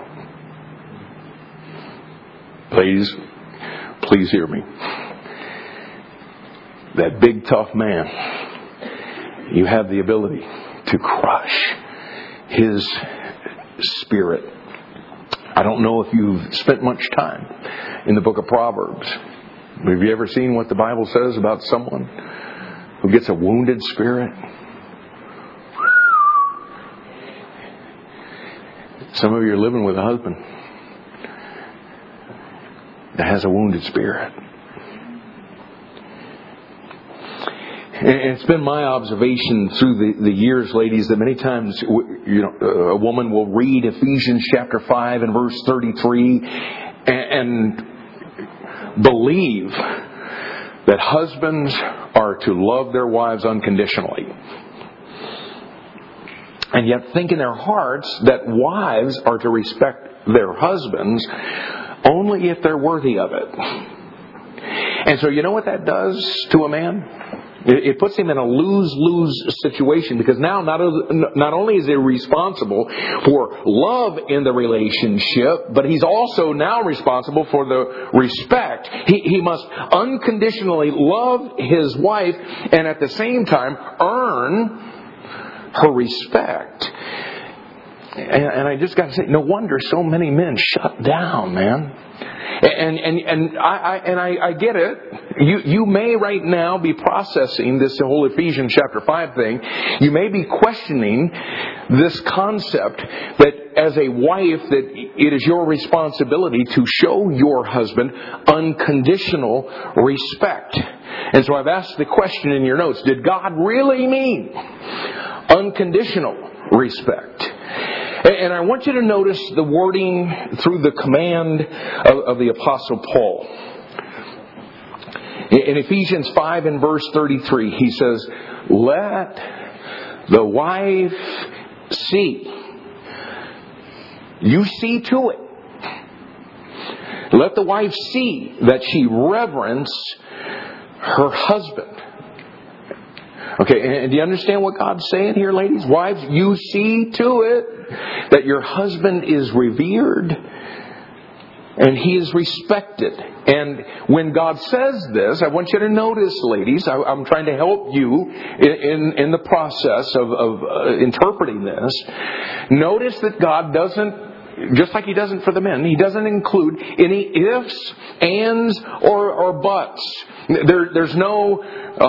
[SPEAKER 1] Please hear me. That big tough man, you have the ability to crush his spirit. I don't know if you've spent much time in the book of Proverbs. Have you ever seen what the Bible says about someone who gets a wounded spirit? Some of you are living with a husband that has a wounded spirit. And it's been my observation through the years, ladies, that many times, you know, a woman will read Ephesians chapter 5 and verse 33 and believe that husbands are to love their wives unconditionally. And yet think in their hearts that wives are to respect their husbands only if they're worthy of it. And so you know what that does to a man? It puts him in a lose-lose situation, because now not only is he responsible for love in the relationship, but he's also now responsible for the respect. He must unconditionally love his wife and at the same time earn her respect. And I just got to say, no wonder so many men shut down, man. And I get it. You may right now be processing this whole Ephesians chapter 5 thing. You may be questioning this concept that as a wife that it is your responsibility to show your husband unconditional respect. And so I've asked the question in your notes, did God really mean unconditional respect? And I want you to notice the wording through the command of the Apostle Paul. In Ephesians 5 and verse 33, he says, let the wife see. You see to it. Let the wife see that she reverence her husband. Okay, and do you understand what God's saying here, ladies? Wives, you see to it that your husband is revered and he is respected. And when God says this, I want you to notice, ladies, I'm trying to help you in the process of interpreting this. Notice that God doesn't, just like He doesn't for the men, He doesn't include any ifs, ands, or buts. There's no,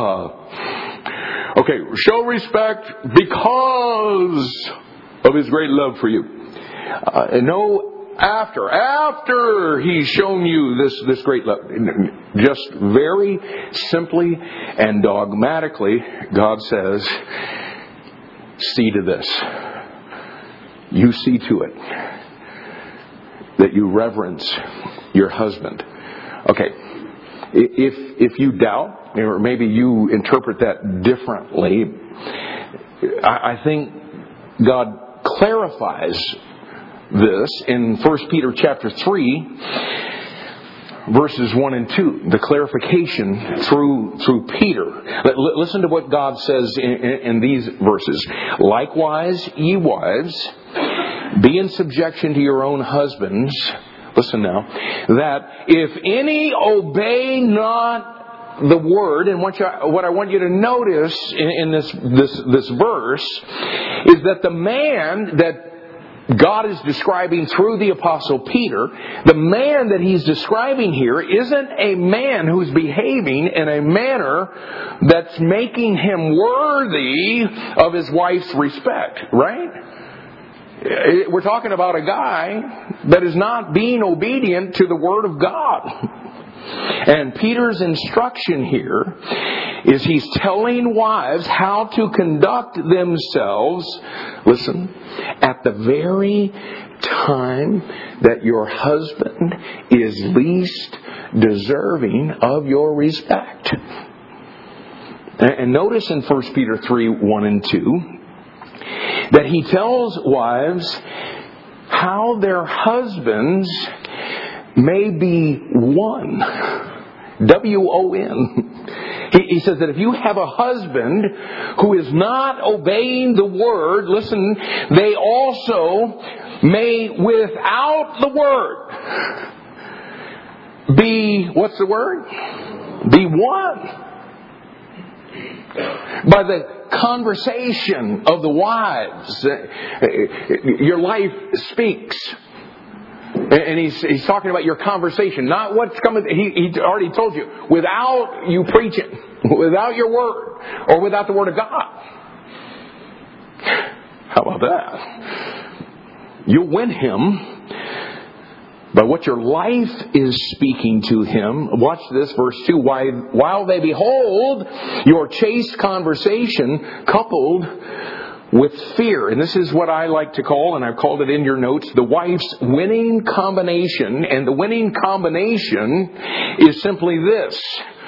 [SPEAKER 1] okay, show respect because of His great love for you. No, after He's shown you this great love. Just very simply and dogmatically, God says, see to this. You see to it that you reverence your husband. Okay, if you doubt, or maybe you interpret that differently, I think God clarifies this in 1 Peter chapter 3, verses 1 and 2. The clarification through Peter. Listen to what God says in these verses. Likewise, ye wives, be in subjection to your own husbands. Listen now. That if any obey not the word, and what I want you to notice in this verse is that the man that God is describing through the Apostle Peter, the man that he's describing here isn't a man who's behaving in a manner that's making him worthy of his wife's respect, right? We're talking about a guy that is not being obedient to the Word of God. And Peter's instruction here is he's telling wives how to conduct themselves, listen, at the very time that your husband is least deserving of your respect. And notice in 1 Peter 3, 1 and 2, that he tells wives how their husbands may be won. W-O-N. He says that if you have a husband who is not obeying the word, listen, they also may, without the word, be, what's the word? Be won. By the conversation of the wives. Your life speaks. And he's talking about your conversation, not what's coming. He already told you, without you preaching, without your word, or without the word of God. How about that? You'll win him by what your life is speaking to him. Watch this, verse 2. While they behold your chaste conversation coupled with fear. And this is what I like to call, and I've called it in your notes, the wife's winning combination. And the winning combination is simply this.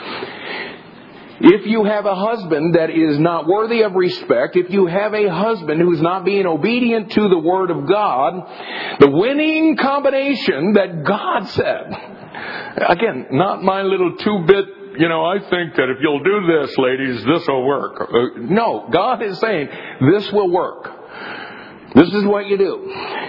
[SPEAKER 1] If you have a husband that is not worthy of respect, if you have a husband who's not being obedient to the Word of God, the winning combination that God said, again, not my little two-bit, I think that if you'll do this, ladies, this will work. No, God is saying, this will work. This is what you do.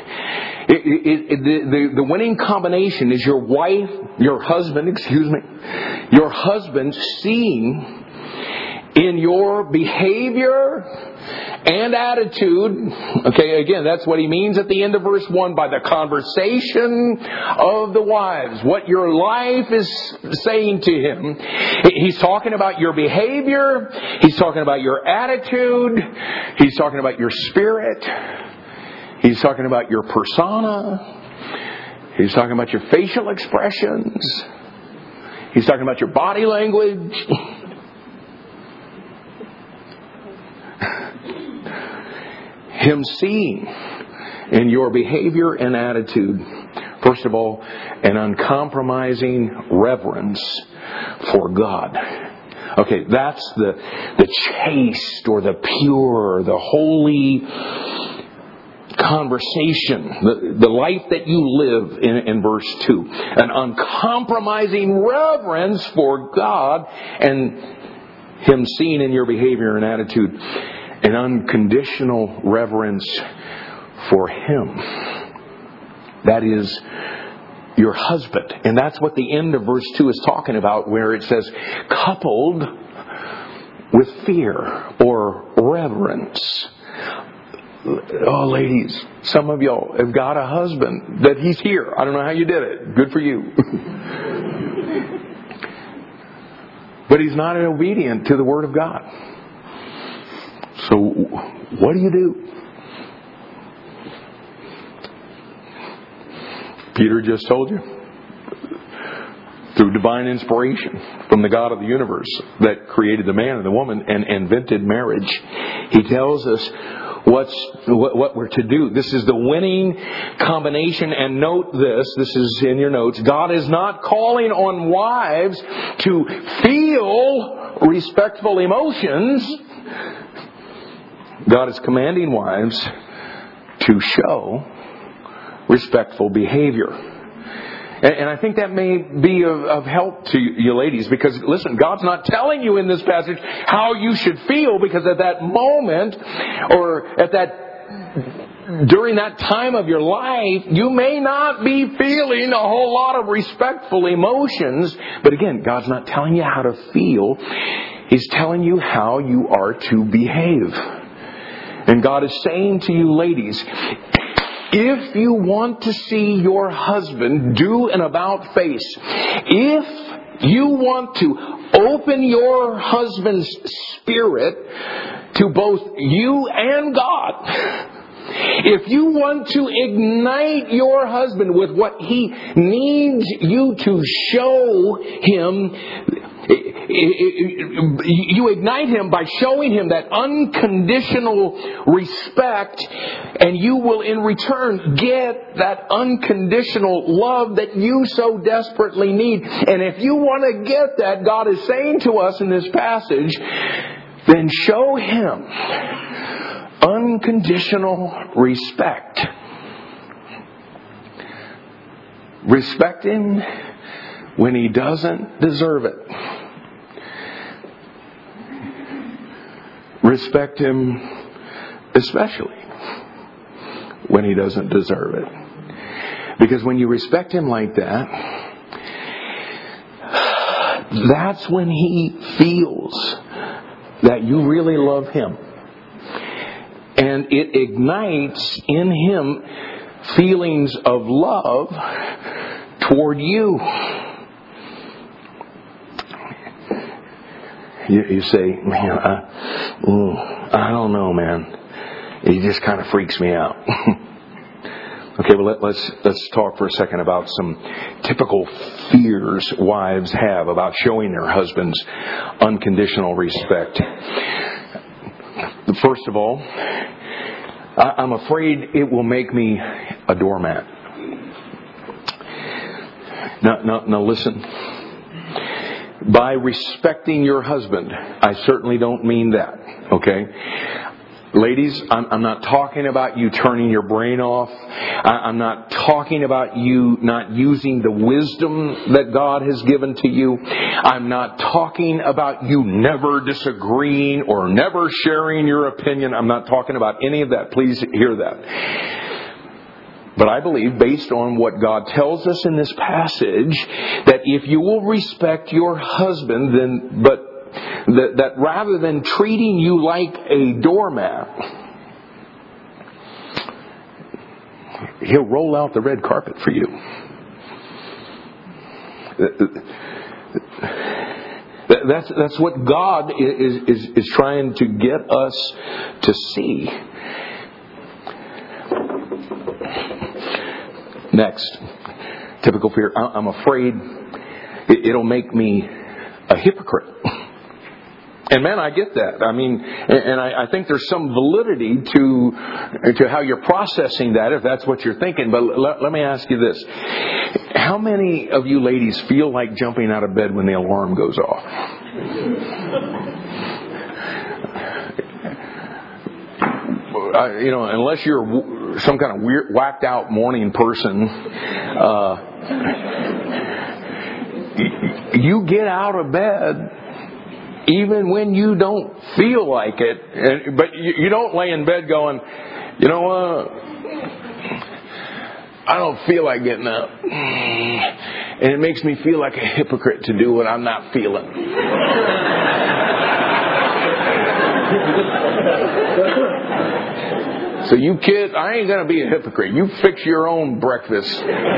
[SPEAKER 1] The winning combination is your husband seeing in your behavior and attitude. Okay, again, that's what he means at the end of verse 1, by the conversation of the wives. What your life is saying to him. He's talking about your behavior. He's talking about your attitude. He's talking about your spirit. He's talking about your persona. He's talking about your facial expressions. He's talking about your body language. Him seeing in your behavior and attitude, first of all, an uncompromising reverence for God. Okay, that's the chaste or the pure, the holy conversation, the life that you live in verse 2. An uncompromising reverence for God, and Him seen in your behavior and attitude. An unconditional reverence for Him. That is your husband. And that's what the end of verse 2 is talking about, where it says, coupled with fear or reverence. Oh, ladies, some of y'all have got a husband that he's here. I don't know how you did it. Good for you. But he's not obedient to the Word of God. So, what do you do? Peter just told you. Through divine inspiration from the God of the universe that created the man and the woman and invented marriage, He tells us what we're to do. This is the winning combination. And note this is in your notes. God is not calling on wives to feel respectful emotions. God is commanding wives to show respectful behavior. And I think that may be of help to you ladies, because listen, God's not telling you in this passage how you should feel, because at that moment or during that time of your life, you may not be feeling a whole lot of respectful emotions. But again, God's not telling you how to feel. He's telling you how you are to behave. And God is saying to you ladies, if you want to see your husband do an about face, if you want to open your husband's spirit to both you and God, if you want to ignite your husband with what he needs you to show him, you ignite him by showing him that unconditional respect, and you will in return get that unconditional love that you so desperately need. And if you want to get that, God is saying to us in this passage, then show him unconditional respect. Respect him when he doesn't deserve it. Respect him especially when he doesn't deserve it. Because when you respect him like that, that's when he feels that you really love him. And it ignites in him feelings of love toward you. You say, man, I don't know, man. He just kind of freaks me out. Okay, well, let's talk for a second about some typical fears wives have about showing their husbands unconditional respect. First of all, I'm afraid it will make me a doormat. Now listen. By respecting your husband, I certainly don't mean that, okay? Ladies, I'm not talking about you turning your brain off. I'm not talking about you not using the wisdom that God has given to you. I'm not talking about you never disagreeing or never sharing your opinion. I'm not talking about any of that. Please hear that. But I believe, based on what God tells us in this passage, that if you will respect your husband, that rather than treating you like a doormat, He'll roll out the red carpet for you. That's what God is trying to get us to see. Next, typical fear. I'm afraid it'll make me a hypocrite. And man, I get that. I mean, and I think there's some validity to how you're processing that, if that's what you're thinking. But let me ask you this. How many of you ladies feel like jumping out of bed when the alarm goes off? Unless you're some kind of weird, whacked out morning person, you get out of bed even when you don't feel like it. But you don't lay in bed going, you know what? I don't feel like getting up. And it makes me feel like a hypocrite to do what I'm not feeling. So you kids, I ain't going to be a hypocrite. You fix your own breakfast.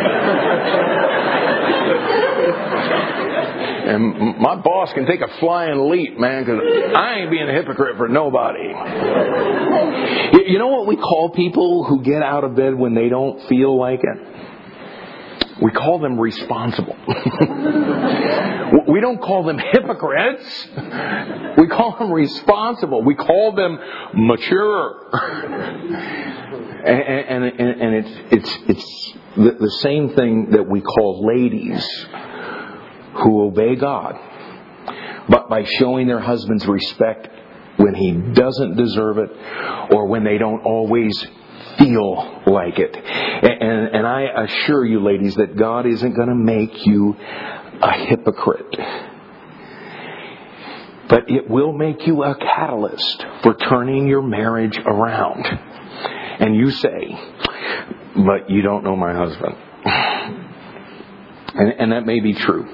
[SPEAKER 1] And my boss can take a flying leap, man, because I ain't being a hypocrite for nobody. You know what we call people who get out of bed when they don't feel like it? We call them responsible. We don't call them hypocrites. We call them responsible. We call them mature. And it's the same thing that we call ladies who obey God, but by showing their husbands respect when he doesn't deserve it or when they don't always feel like it. And I assure you, ladies, that God isn't going to make you a hypocrite. But it will make you a catalyst for turning your marriage around. And you say, but you don't know my husband. And that may be true.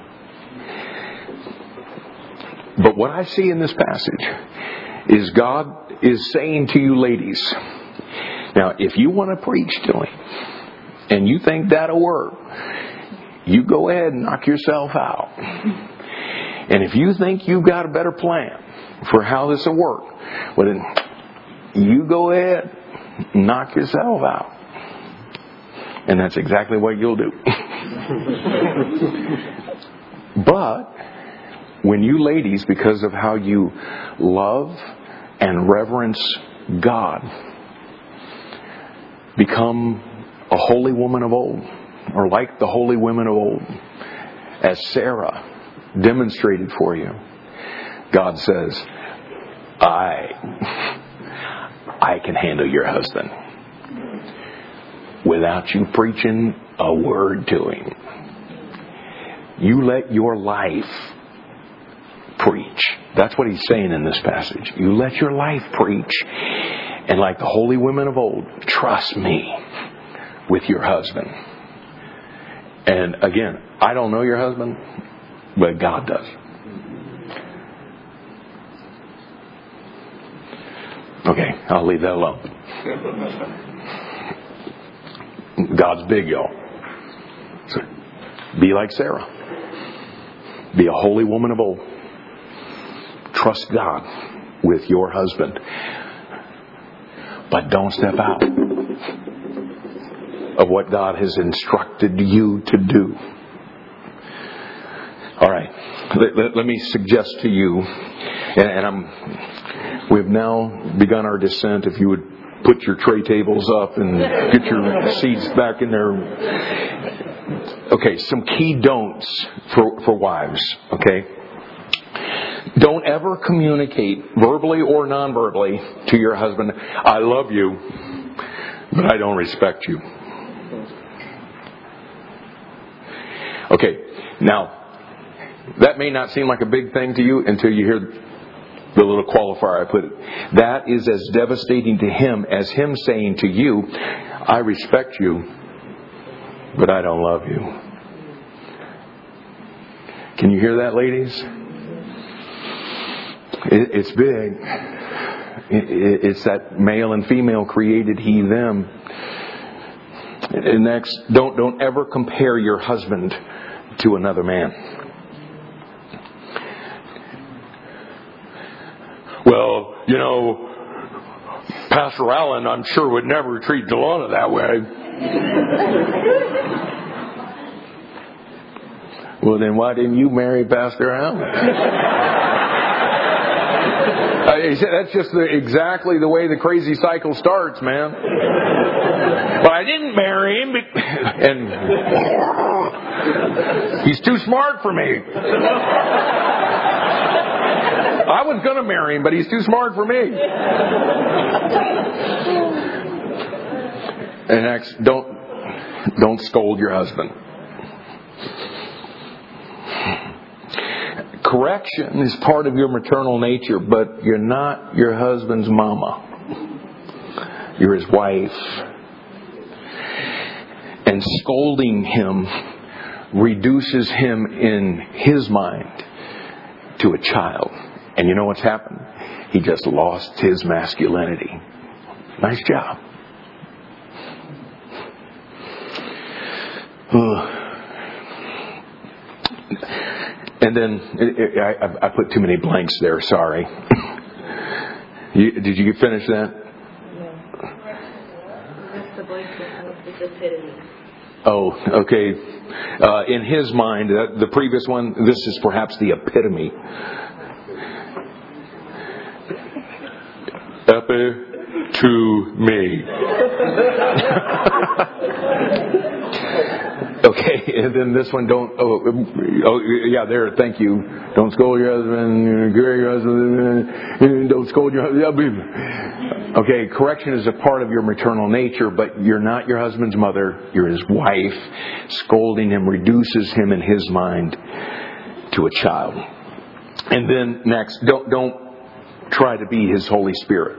[SPEAKER 1] But what I see in this passage is God is saying to you ladies, now if you want to preach to him and you think that'll work, you go ahead and knock yourself out. And if you think you've got a better plan for how this will work, well then you go ahead and knock yourself out. And that's exactly what you'll do. But when you ladies, because of how you love and reverence God, become a holy woman of old, or like the holy women of old, as Sarah demonstrated for you, God says, I can handle your husband without you preaching a word to him. You let your life preach. That's what he's saying in this passage. You let your life preach. And like the holy women of old, trust me with your husband. And again, I don't know your husband, but God does. Okay, I'll leave that alone. God's big, y'all. So be like Sarah. Be a holy woman of old. Trust God with your husband. But don't step out of what God has instructed you to do. All right. Let me suggest to you, and we've now begun our descent. If you would put your tray tables up and get your seats back in there. Okay, some key don'ts for wives. Okay. Don't ever communicate, verbally or non-verbally, to your husband, I love you, but I don't respect you. Okay, now, that may not seem like a big thing to you until you hear the little qualifier I put it. That is as devastating to him as him saying to you, I respect you, but I don't love you. Can you hear that, ladies? It's big. It's that male and female created He, them. And next, don't ever compare your husband to another man. Well, Pastor Allen, I'm sure, would never treat Delana that way. Well, then why didn't you marry Pastor Allen? That's just exactly the way the crazy cycle starts, man. But I didn't marry him, and he's too smart for me. I was going to marry him, but he's too smart for me. And next, don't scold your husband. Correction is part of your maternal nature, but you're not your husband's mama. You're his wife. And scolding him reduces him in his mind to a child. And you know what's happened? He just lost his masculinity. Nice job. And then I put too many blanks there. Sorry. Did you finish that? Oh, okay. In his mind, the previous one, this is perhaps the epitome. To me. Okay, and then this one, thank you. Don't scold your husband, don't scold your husband. Okay, correction is a part of your maternal nature, but you're not your husband's mother, you're his wife. Scolding him reduces him in his mind to a child. And then next, don't try to be his Holy Spirit.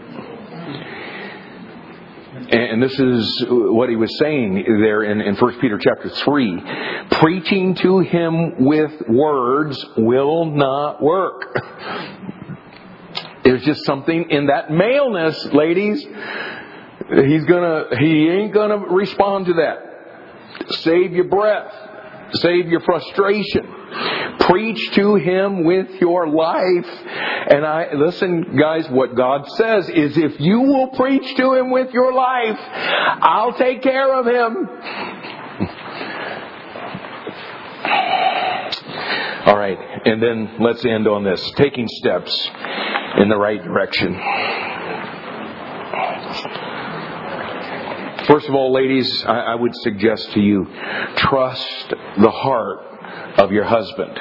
[SPEAKER 1] And this is what he was saying there in 1 Peter chapter 3. Preaching to him with words will not work. There's just something in that maleness, ladies. He ain't gonna respond to that. Save your breath. Save your frustration. Preach to him with your life. And listen, guys, what God says is if you will preach to him with your life, I'll take care of him. All right, and then let's end on this. Taking steps in the right direction. First of all, ladies, I would suggest to you, trust the heart of your husband.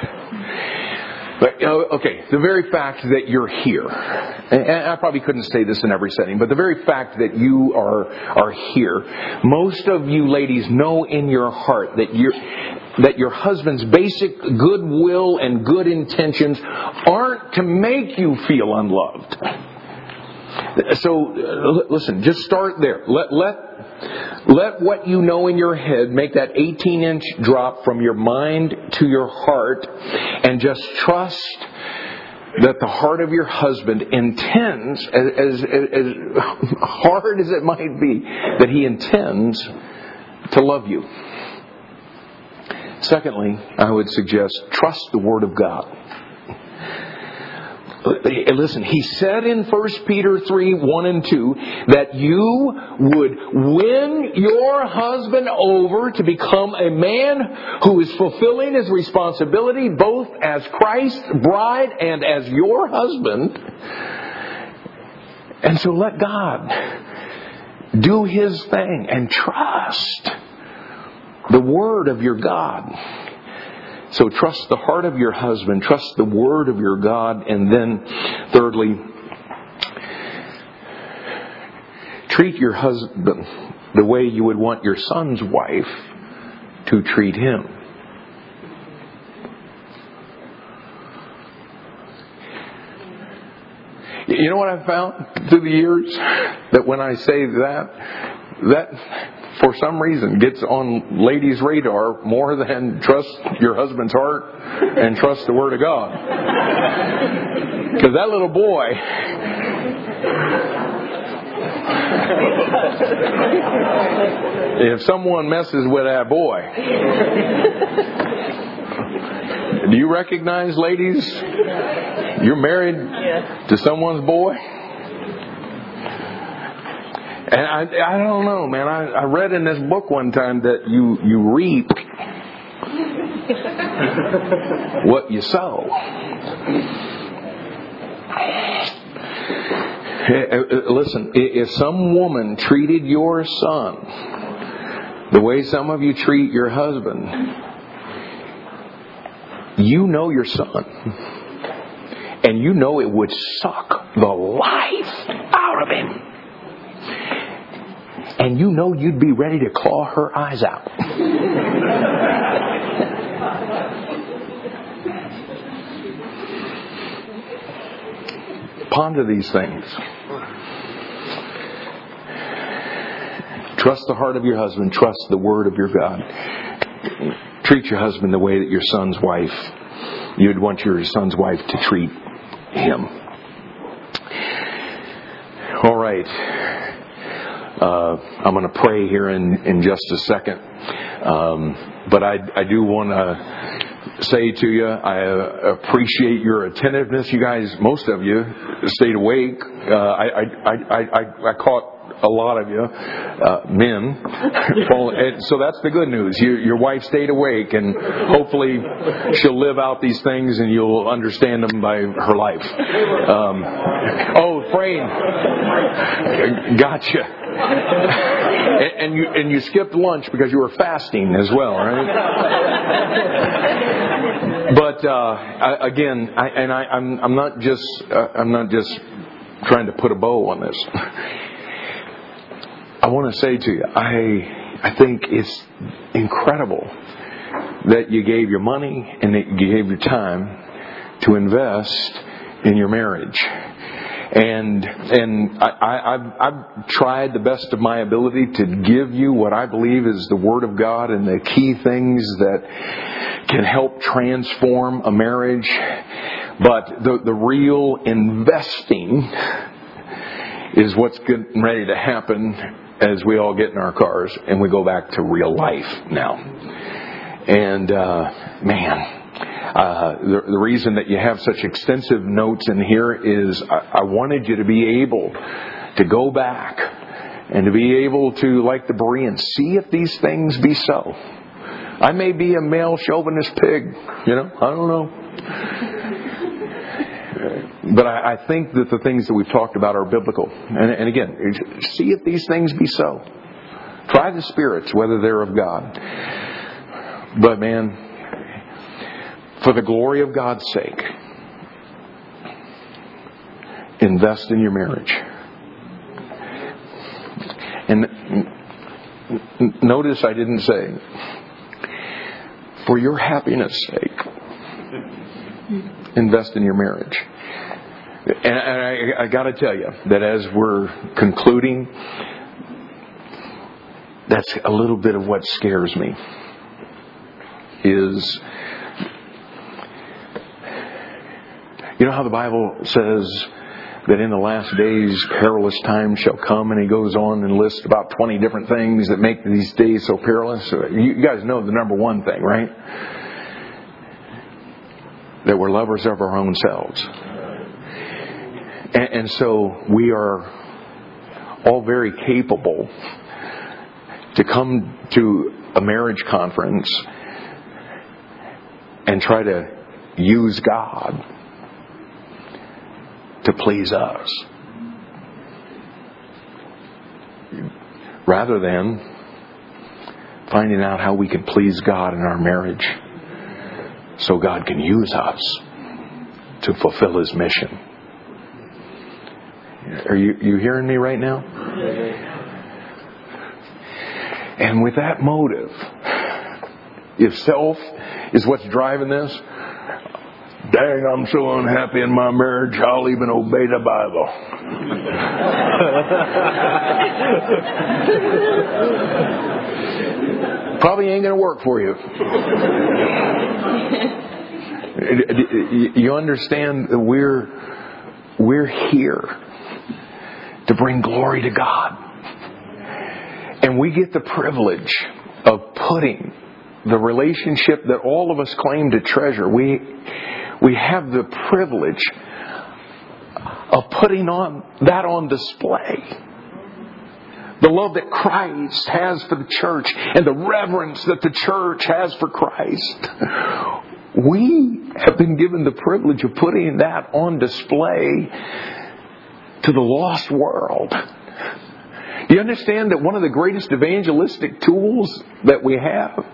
[SPEAKER 1] Okay, the very fact that you're here, and I probably couldn't say this in every setting, but the very fact that you are here, most of you ladies know in your heart that your husband's basic goodwill and good intentions aren't to make you feel unloved. So, listen, just start there. Let what you know in your head make that 18-inch drop from your mind to your heart, and just trust that the heart of your husband intends, as hard as it might be, that he intends to love you. Secondly, I would suggest trust the Word of God. Listen, he said in 1 Peter 3, 1 and 2, that you would win your husband over to become a man who is fulfilling his responsibility both as Christ's bride and as your husband. And so let God do His thing and trust the Word of your God. So trust the heart of your husband, trust the Word of your God, and then thirdly, treat your husband the way you would want your son's wife to treat him. You know what I've found through the years? That when I say that, that, for some reason, gets on ladies' radar more than trust your husband's heart and trust the Word of God. Because that little boy... if someone messes with that boy... Do you recognize, ladies, you're married to someone's boy? And I don't know, man. I read in this book one time that you reap what you sow. Listen, if some woman treated your son the way some of you treat your husband, you know your son. And you know it would suck the life out of him. And you know you'd be ready to claw her eyes out. Ponder these things. Trust the heart of your husband. Trust the word of your God. Treat your husband the way that your son's wife, you'd want your son's wife to treat him. All right. I'm going to pray here in just a second. But I do want to say to you, I appreciate your attentiveness. You guys, most of you, stayed awake. I caught a lot of you, men. So that's the good news. Your wife stayed awake, and hopefully she'll live out these things and you'll understand them by her life. Praying. Gotcha. And you skipped lunch because you were fasting as well, right? But again, I'm not just trying to put a bow on this. I want to say to you, I think it's incredible that you gave your money and that you gave your time to invest in your marriage. And I've tried the best of my ability to give you what I believe is the Word of God and the key things that can help transform a marriage. But the real investing is what's getting ready to happen as we all get in our cars and we go back to real life now. And the reason that you have such extensive notes in here is I wanted you to be able to go back and to be able to, like the Bereans, see if these things be so. I may be a male chauvinist pig, I don't know. But I think that the things that we've talked about are biblical. And again, see if these things be so. Try the spirits, whether they're of God. But man, for the glory of God's sake, invest in your marriage. And notice I didn't say, for your happiness' sake, invest in your marriage. And I got to tell you that as we're concluding, that's a little bit of what scares me. Is, you know how the Bible says that in the last days perilous times shall come, and he goes on and lists about 20 different things that make these days so perilous. You guys know the number one thing, right? That we're lovers of our own selves. And so we are all very capable to come to a marriage conference and try to use God to please us, rather than finding out how we can please God in our marriage so God can use us to fulfill His mission. Are you hearing me right now? And with that motive, if self is what's driving this, dang, I'm so unhappy in my marriage, I'll even obey the Bible. Probably ain't going to work for you. You understand that we're here to bring glory to God. And we get the privilege of putting the relationship that all of us claim to treasure. We have the privilege of putting that on display. The love that Christ has for the church and the reverence that the church has for Christ. We have been given the privilege of putting that on display to the lost world. Do you understand that one of the greatest evangelistic tools that we have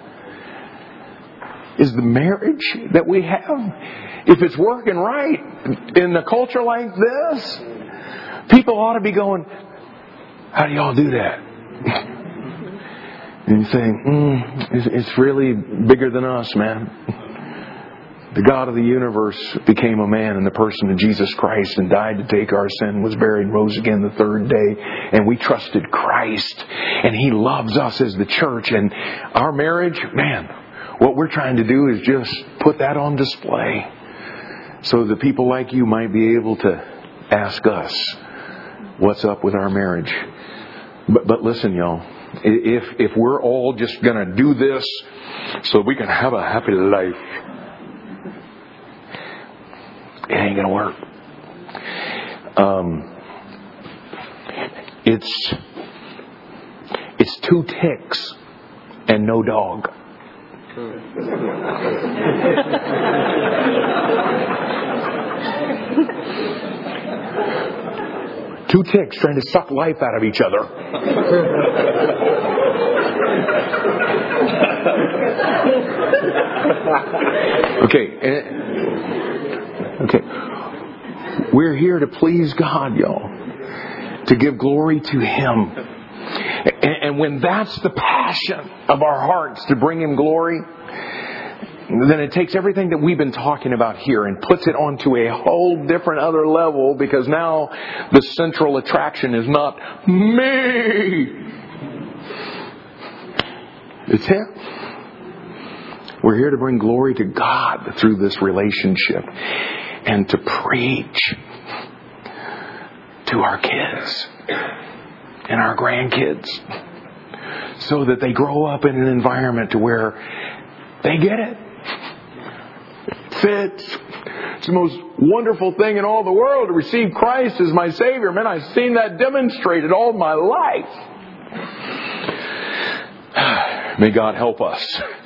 [SPEAKER 1] is the marriage that we have? If it's working right in a culture like this, people ought to be going, how do y'all do that? And you think, it's really bigger than us, man. The God of the universe became a man in the person of Jesus Christ and died to take our sin, was buried, and rose again the third day. And we trusted Christ. And He loves us as the church. And our marriage, man, what we're trying to do is just put that on display so that people like you might be able to ask us what's up with our marriage. But listen, y'all, if we're all just going to do this so we can have a happy life, it ain't going to work. It's 2 ticks and no dog. 2 ticks trying to suck life out of each other. Okay. We're here to please God, y'all. To give glory to Him. And when that's the passion of our hearts, to bring Him glory, then it takes everything that we've been talking about here and puts it onto a whole different other level, because now the central attraction is not me. It's Him. We're here to bring glory to God through this relationship and to preach to our kids and our grandkids so that they grow up in an environment to where they get it. Fits. It's the most wonderful thing in all the world to receive Christ as my Savior. Man, I've seen that demonstrated all my life. May God help us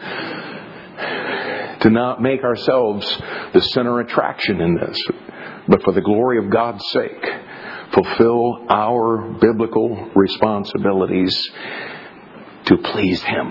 [SPEAKER 1] to not make ourselves the center attraction in this, but for the glory of God's sake, fulfill our biblical responsibilities to please Him.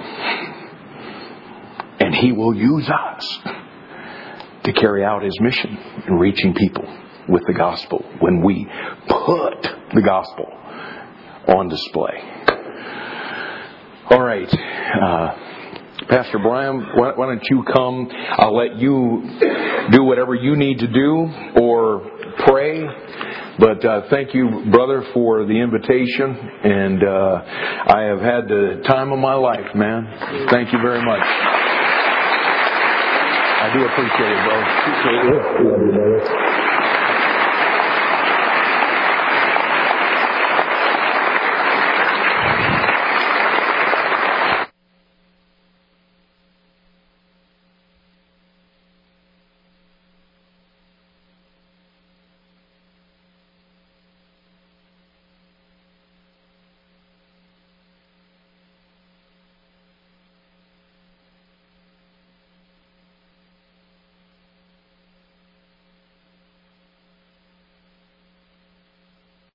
[SPEAKER 1] And He will use us to carry out His mission in reaching people with the gospel when we put the gospel on display. All right. Pastor Brian, why don't you come? I'll let you do whatever you need to do or pray. But thank you, brother, for the invitation. And I have had the time of my life, man. Thank you very much. I do appreciate it, bro. Appreciate it.